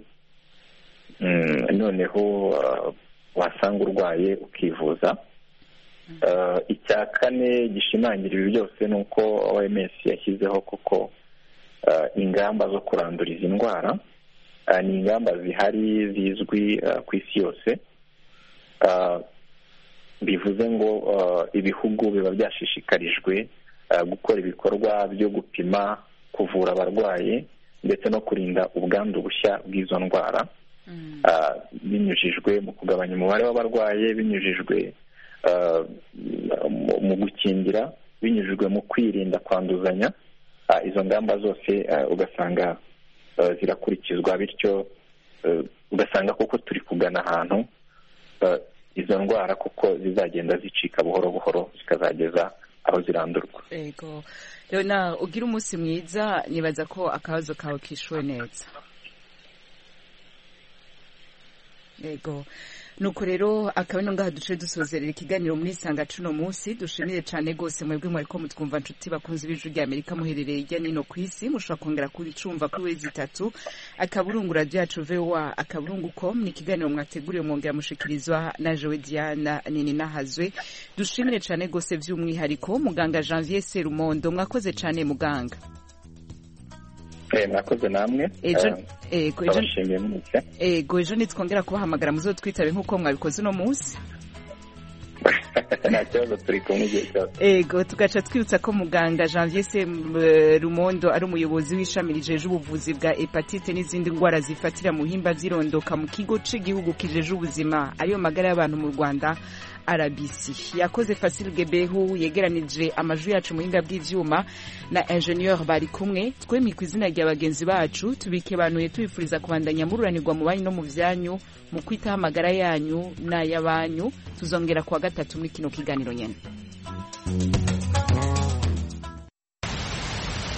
noneho wasanga urwaye ukivuza. Icya kane gishimangira ibi byose ni uko O M S yashyizeho kuko ingamba zo kurandura izi ndwara, ni ingamba zihari zizwi ku isi yose. Bivuze ngo ibihugu biba byashishikarijwe gukora ibikorwa byo gupima, kuvura abarwayi ndetse no kurinda ubwandu bushya bw'izo ndwara, binyujijwe mu kugabanya umubare w'abarwaye, binyujijwe mu gukingira, binyujijwe mu kwirinda kwanduzanya. Izo ngamba zose ugasanga zirakurikizwa, bityo ugasanga kuko turi kugana ahantu izo ndwara kuko zizagenda zicika buhoro buhoro zikazageza aho zirandurwa. Yego Leona, ugira umunsi mwiza, nibaza ko akabazo kawe kishuwe neza. Yego nuko rero akaba ngaha duce dusozerera ikiganiro muri Sanga cuno munsi. Dushimire cyane gose mwebwe mwariko mutwumva nshuti bakunze b'ijwi rya Amerika muherereye ijya nino ku isi. Mushobora kongera kubicumva kuri wezi itatu akaburungu radio yacu V O A akaburungu com. Ni ikiganiro mwateguriye mwongera mushikirizwa na Joe Diana nini nahazwe. Dushimire cyane gose vy'umwihariko muganga Janvier Serumondo, mwakoze cyane muganga. Eh mwakoze namwe. Ejo ego ejo ego ejo nitwongera kubahamagara muzotwitabe nkuko mwabikoze no munsi. nta kibazo turi kumwe igihe cyose. Ego tugaca twibutsa ko muganga Janvier se Rumondo ari umuyobozi w'ishami rijeje ubuvuzi bwa hepatite n'izindi ndwara zifatira mu himba zirondoka mu kigo c'igihugu kijeje ubuzima ariyo magara y'abantu mu Rwanda R B C. Yakoze Fasil Gebehu yegeranije amajwi yacu mu hinga bw'ivyuma na ingenieur bari kumwe twemi kwizina rya bagenzi bacu tubike banuye tubifuriza kubandanya mururanirwa mu banyu no mu vyanyu mu kwitaho amagara yanyu n'ayabanyu tuzongera kuwa gatatu muri kino kiganiro nyene.